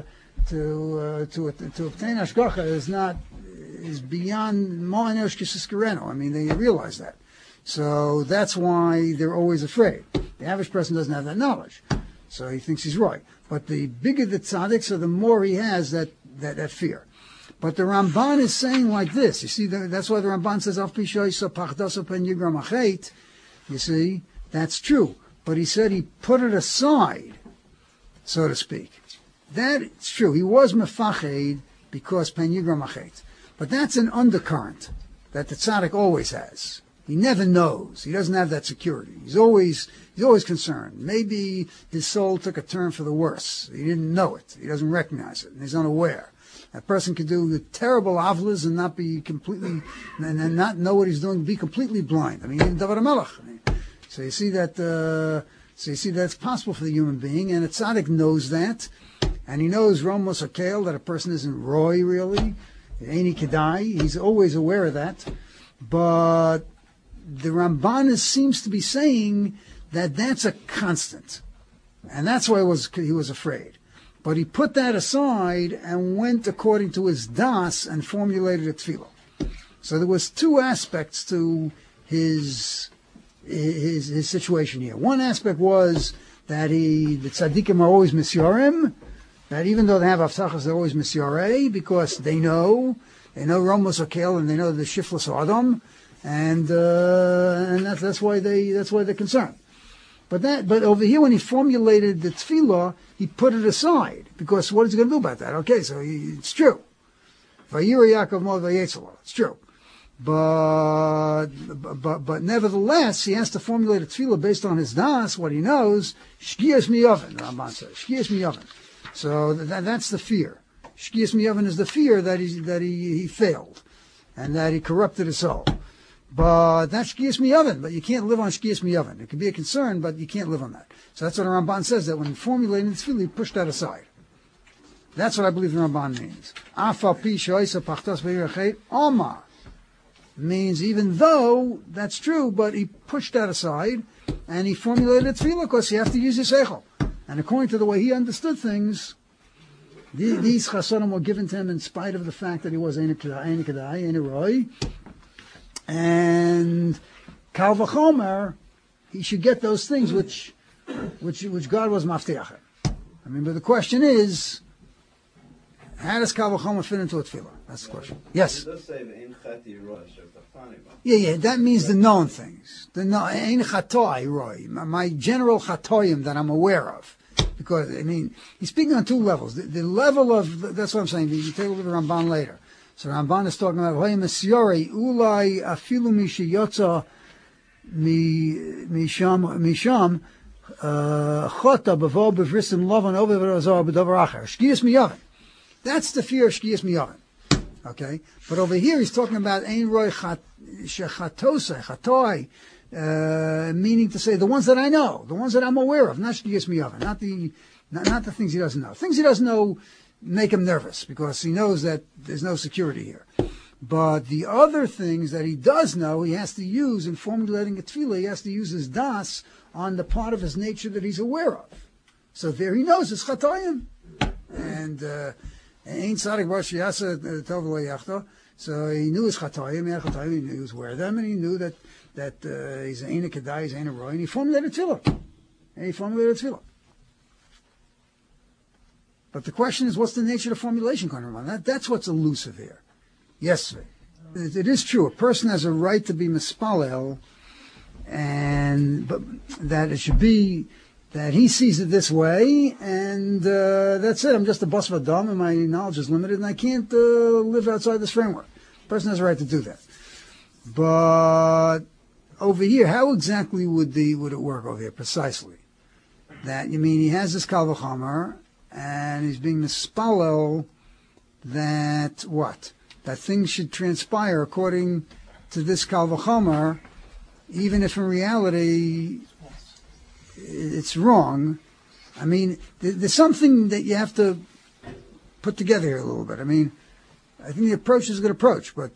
to obtain hashgacha is beyond ma'anesh kisiskereno. I mean, they realize that. So that's why they're always afraid. The average person doesn't have that knowledge, so he thinks he's right. But the bigger the tzaddik, so the more he has that fear. But the Ramban is saying like this. You see, that's why the Ramban says, "Af pishoysa pachdaso pen yigram achet." You see, that's true. But he said he put it aside, so to speak. That's true. He was mefached because pen yigram achet. But that's an undercurrent that the tzaddik always has. He never knows. He doesn't have that security. He's always concerned. Maybe his soul took a turn for the worse. He didn't know it. He doesn't recognize it, and he's unaware. That person can do the terrible avlas and not be completely, and not know what he's doing, be completely blind. I mean, even David HaMelech. So you see that. It's possible for the human being, and a tzaddik knows that, and he knows Ramos Akel, that a person isn't roy really. Ain't Kedai. He's always aware of that, but the Ramban seems to be saying that that's a constant, and that's why he was afraid. But he put that aside and went according to his das and formulated a tefillah. So there was two aspects to his situation here. One aspect was that the tzaddikim are always misyarim, that even though they have avtachas, they're always misyarei because they know Ramos Akel and they know the shiflus Adam. And that's why they're concerned. But over here, when he formulated the tefillah, he put it aside because what is he going to do about that? Okay, so it's true. Vayira Yaakov Mod Vayetzalo. It's true. But nevertheless, he has to formulate a tefillah based on his das, what he knows. Shkiyas miyoven, the Ramban says. Shkiyas miyoven. So that's the fear. Shkiyas miyoven is the fear that he failed and that he corrupted his soul. But that's shkiyas miyaven. But you can't live on shkiyas miyaven. It could be a concern, but you can't live on that. So that's what the Ramban says, that when formulating the tefillah, he pushed that aside. That's what I believe the Ramban means. Afal pi shoysa pachtas ve'irachet Omar means even though that's true, but he pushed that aside and he formulated a tefillah because you have to use your seichel. And according to the way he understood things, these chasadim were given to him in spite of the fact that he was ein kedai, ein roy. And Kal V'chomer, he should get those things which God was maftiach. I mean, but the question is, how does Kal V'chomer fit into a tefillah? That's the question. Yes. Yeah, that means the known things. Ein chatoi roy, my general chatoim that I'm aware of. Because, I mean, he's speaking on two levels. The level of, that's what I'm saying, you take a look at the Ramban later. So Ramban is talking about Hoy Mesyori Ulai Afilu Mishiyotza Misham Chota Bavo Bevrisim Lavan Over Verazar B'Davar Acher Shkiyas Miyaven. That's the fear of Shkiyas Miyaven. Okay, but over here he's talking about Ein Roy Shechatosei Chatoi, meaning to say the ones that I know, the ones that I'm aware of, not Shkiyas Miyaven, not the things he doesn't know. Things he doesn't know make him nervous because he knows that there's no security here. But the other things that he does know, he has to use in formulating a tefillah. He has to use his das on the part of his nature that he's aware of. So there he knows it's chatayim, and ain't sadik bar sheyasa tov lo yachto. So he knew his chatayim, he knew he was aware of them, and he knew that he's ein kedai, he's ein roy, and he formulated tefillah. and he formulated a tefillah. But the question is, what's the nature of the formulation? That's what's elusive here. Yes, it is true. A person has a right to be mispalel, but that it should be that he sees it this way, and that's it. I'm just a bus of a dumb, and my knowledge is limited, and I can't live outside this framework. A person has a right to do that. But over here, how exactly would it work over here precisely? That you mean he has this kal v'chomer, and he's being mispalel that what? That things should transpire according to this kal v'chomer, even if in reality it's wrong. I mean, there's something that you have to put together here a little bit. I mean, I think the approach is a good approach, but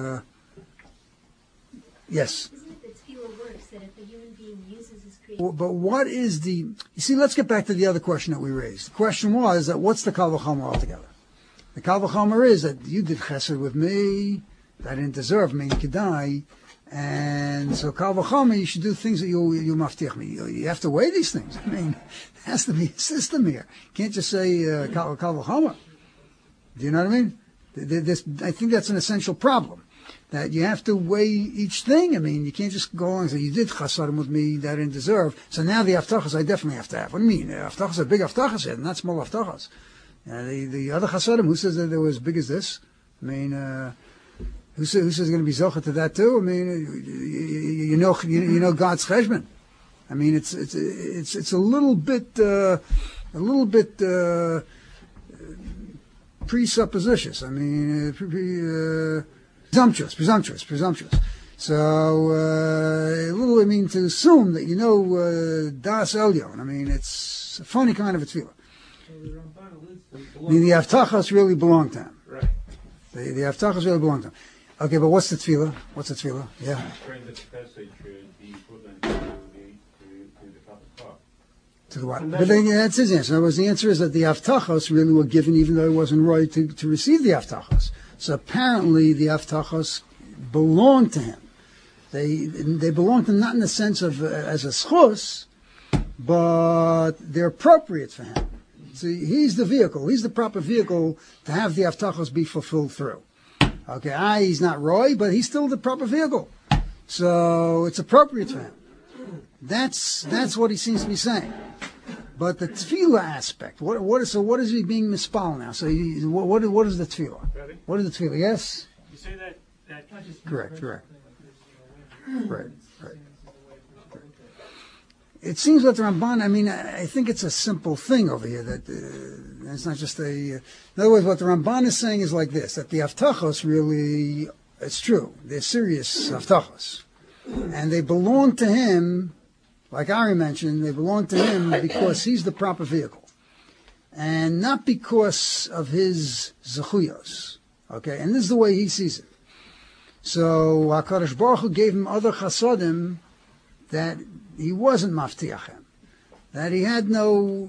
yes. Isn't it that tefillah works, that if a human being uses his creative... Well, but what is the... You see, let's get back to the other question that we raised. The question was that what's the kal v'chomer altogether? The kal v'chomer is that you did chesed with me, that I didn't deserve me, you could die, and so kal v'chomer, you should do things that you maftiach me. You have to weigh these things. I mean, there has to be a system here. You can't just say kal v'chomer. Do you know what I mean? I think that's an essential problem. That you have to weigh each thing. I mean, you can't just go along and say, you did chasadim with me that I didn't deserve, so now the haftachas I definitely have to have. What do you mean? Haftachas are big haftachas here, not small haftachas. The other chasadim, who says that they were as big as this? I mean, who says going to be zocha to that too? I mean, you know God's cheshbon. I mean, it's a little bit presuppositious. I mean, presumptuous. So, a little, I mean, to assume that you know Das Elyon. I mean, it's a funny kind of a tefillah. I mean, the Haftachos really belong to him. Right. The Haftachos really belong to him. Okay, but what's the tefillah? Yeah. Praying that the passage should be equivalent to the Kappa. To the what? But then that's his answer. In other words, the answer is that the Haftachos really were given even though it wasn't right to receive the Haftachos. So apparently the Haftachos belong to him. They belong to him not in the sense of as a schus, but they're appropriate for him. So he's the vehicle. He's the proper vehicle to have the Haftachos be fulfilled through. Okay, he's not Roy, but he's still the proper vehicle. So it's appropriate for him. That's what he seems to be saying. But the tefillah aspect, what is he being mispal now? So what is the tefillah? Ready? What is the tefillah? Yes? You say that Correct. Right. It seems that the Ramban, I mean, I think it's a simple thing over here, that it's not just in other words, what the Ramban is saying is like this, that the Haftachos really, it's true, they're serious Haftachos. And they belong to him, like Ari mentioned, they belong to him because he's the proper vehicle. And not because of his zechuyos. Okay, and this is the way he sees it. So HaKadosh Baruch Hu gave him other chasadim that he wasn't maftiach him. That he had no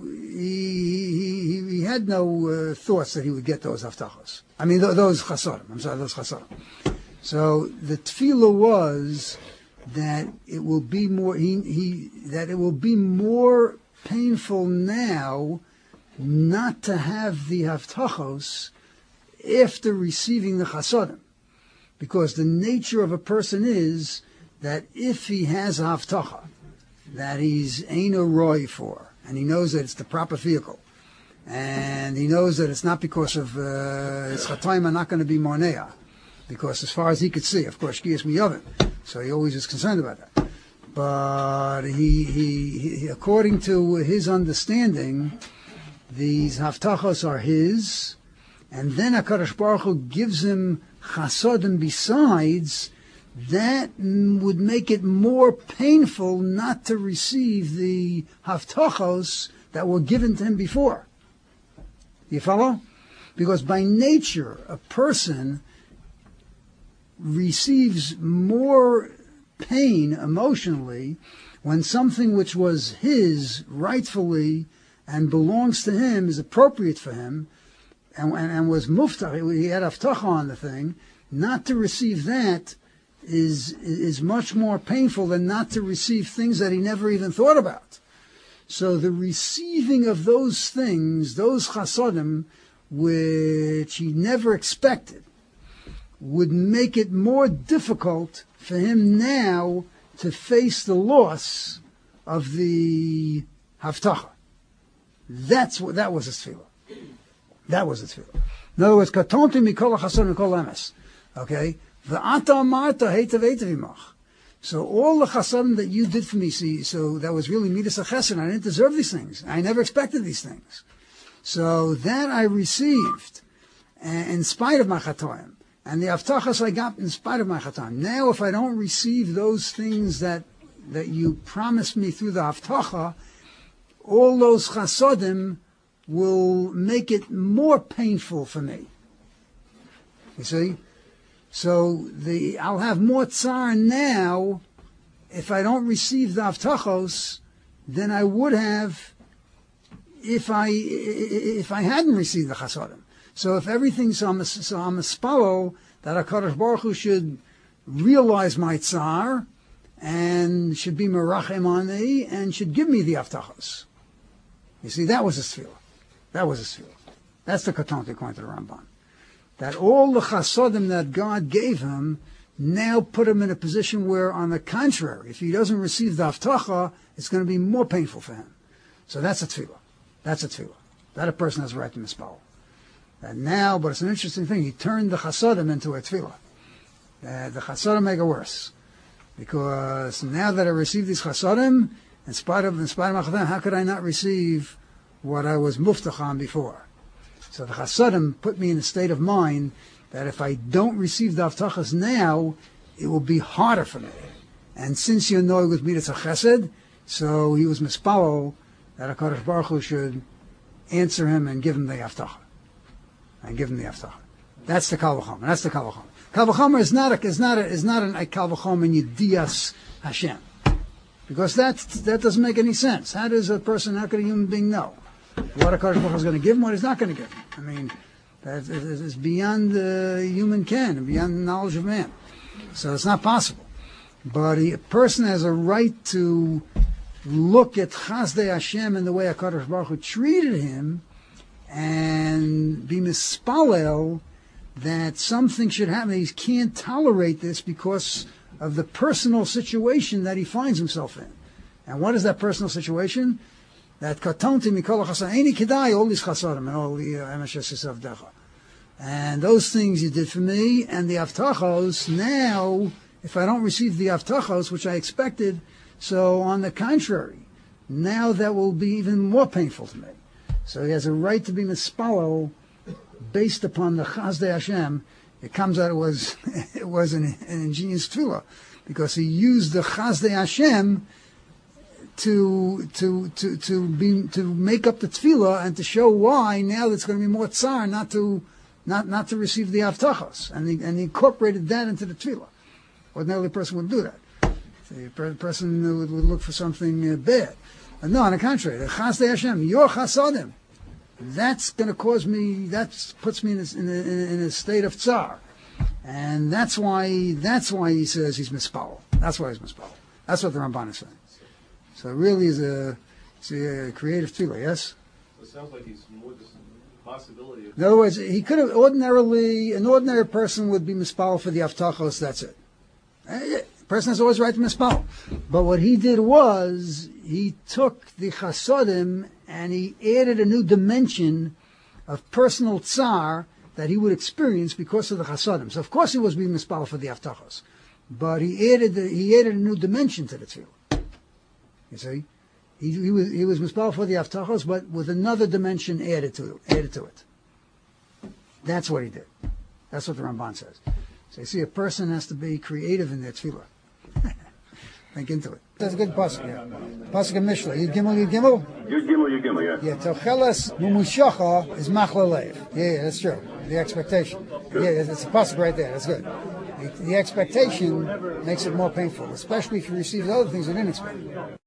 thoughts that he would get those haftachos. I mean, those chasadim. Those chasadim. So the tefillah was that it will be more. That it will be more painful now not to have the haftachos after receiving the chasadim, because the nature of a person is that if he has a haftacha that he's ain't a roy for, and he knows that it's the proper vehicle, and he knows that it's not because of his chataim are not going to be monea, because as far as he could see, of course, shkiyas miyavim, so he always is concerned about that. But he according to his understanding, these haftachos are his, and then HaKadosh Baruch Hu gives him chasadim besides. That would make it more painful not to receive the haftachos that were given to him before. You follow? Because by nature, a person receives more pain emotionally when something which was his rightfully and belongs to him, is appropriate for him, and was muftach, he had haftacha on the thing, not to receive that is much more painful than not to receive things that he never even thought about. So the receiving of those things, those chasodim, which he never expected, would make it more difficult for him now to face the loss of the Haftacha. That was his tefillah. That was his tefillah. In other words, katonti mikol chasodim mikol emes. Okay? V'ata amarta heitav imach. So all the chasadim that you did for me, see, so that was really midas chesed. I didn't deserve these things. I never expected these things. So that I received in spite of my chatoim. And the aftachas I got in spite of my chatoim. Now if I don't receive those things that you promised me through the aftacha, all those chasadim will make it more painful for me. You see? So I'll have more tsar now if I don't receive the aftachos than I would have if I hadn't received the chasadim. So if everything, so I'm a spalo that HaKadosh Baruch Hu should realize my tsar and should be merachem on me and should give me the aftachos. You see, that was his tefillah. That was his tefillah. That's the katonti according to the Ramban. That all the chasodim that God gave him now put him in a position where, on the contrary, if he doesn't receive the haftacha, it's going to be more painful for him. So that's a tefillah. That's a tefillah. That a person has a right to mispal. And now, but it's an interesting thing, he turned the chasodim into a tefillah. The chasodim make it worse. Because now that I received these chasodim, in spite of my chasodim, how could I not receive what I was muftach on before? So the chasadim put me in a state of mind that if I don't receive the aftachas now, it will be harder for me. And since you know it was midas chesed, so he was mispalo that HaKadosh Baruch Hu should answer him and give him the aftacha. And give him the aftacha. That's the kal v'chomer. That's the kal v'chomer. Kal v'chomer is not a kal v'chomer in Yedias Hashem, because that doesn't make any sense. How could a human being know what HaKadosh Baruch Hu is going to give him, what he's not going to give him? I mean, that is beyond human ken, beyond the knowledge of man. So it's not possible. But a person has a right to look at Chazdei Hashem and the way HaKadosh Baruch Hu treated him and be mispalel that something should happen. He can't tolerate this because of the personal situation that he finds himself in. And what is that personal situation? That katonti mikol chasadim, any kedai, all these chasadim and all the emeshes avdecha, and those things you did for me, and the aftachos. Now, if I don't receive the aftachos, which I expected, so on the contrary, now that will be even more painful to me. So he has a right to be mispalo based upon the Chazdei Hashem. It comes out it was an ingenious tefillah, because he used the Chazdei Hashem to make up the tefillah and to show why now it's going to be more tsar not to receive the aftachos, and he incorporated that into the tefillah. Ordinarily, a person would do that. The person would look for something bad. And no, on the contrary, the Chazdei Hashem, your chasadim, that's going to cause me. That puts me in a state of tsar, and that's why he says he's mispal. That's why he's mispal. That's what the Ramban is saying. So it really is a creative tefillah, yes? So it sounds like he's more just a possibility of... In other words, he could have an ordinary person would be mispal for the aftachos, that's it. A person has always right to mispal. But what he did was, he took the chasodim and he added a new dimension of personal tsar that he would experience because of the chasodim. So of course he was being mispal for the aftachos. But he added a new dimension to the tefillah. You see, he was mispal for the aftachos, but with another dimension added to it. That's what he did. That's what the Ramban says. So you see, a person has to be creative in their tefillah. Think into it. That's a good pasuk. Yeah. Pasuk of Mishlei. Yud Gimel, yeah. Yeah. Tocheles mumushacha is machlalev. Yeah, that's true. The expectation. Yeah, it's a pasuk right there. That's good. The expectation makes it more painful, especially if you receive the other things you didn't expect.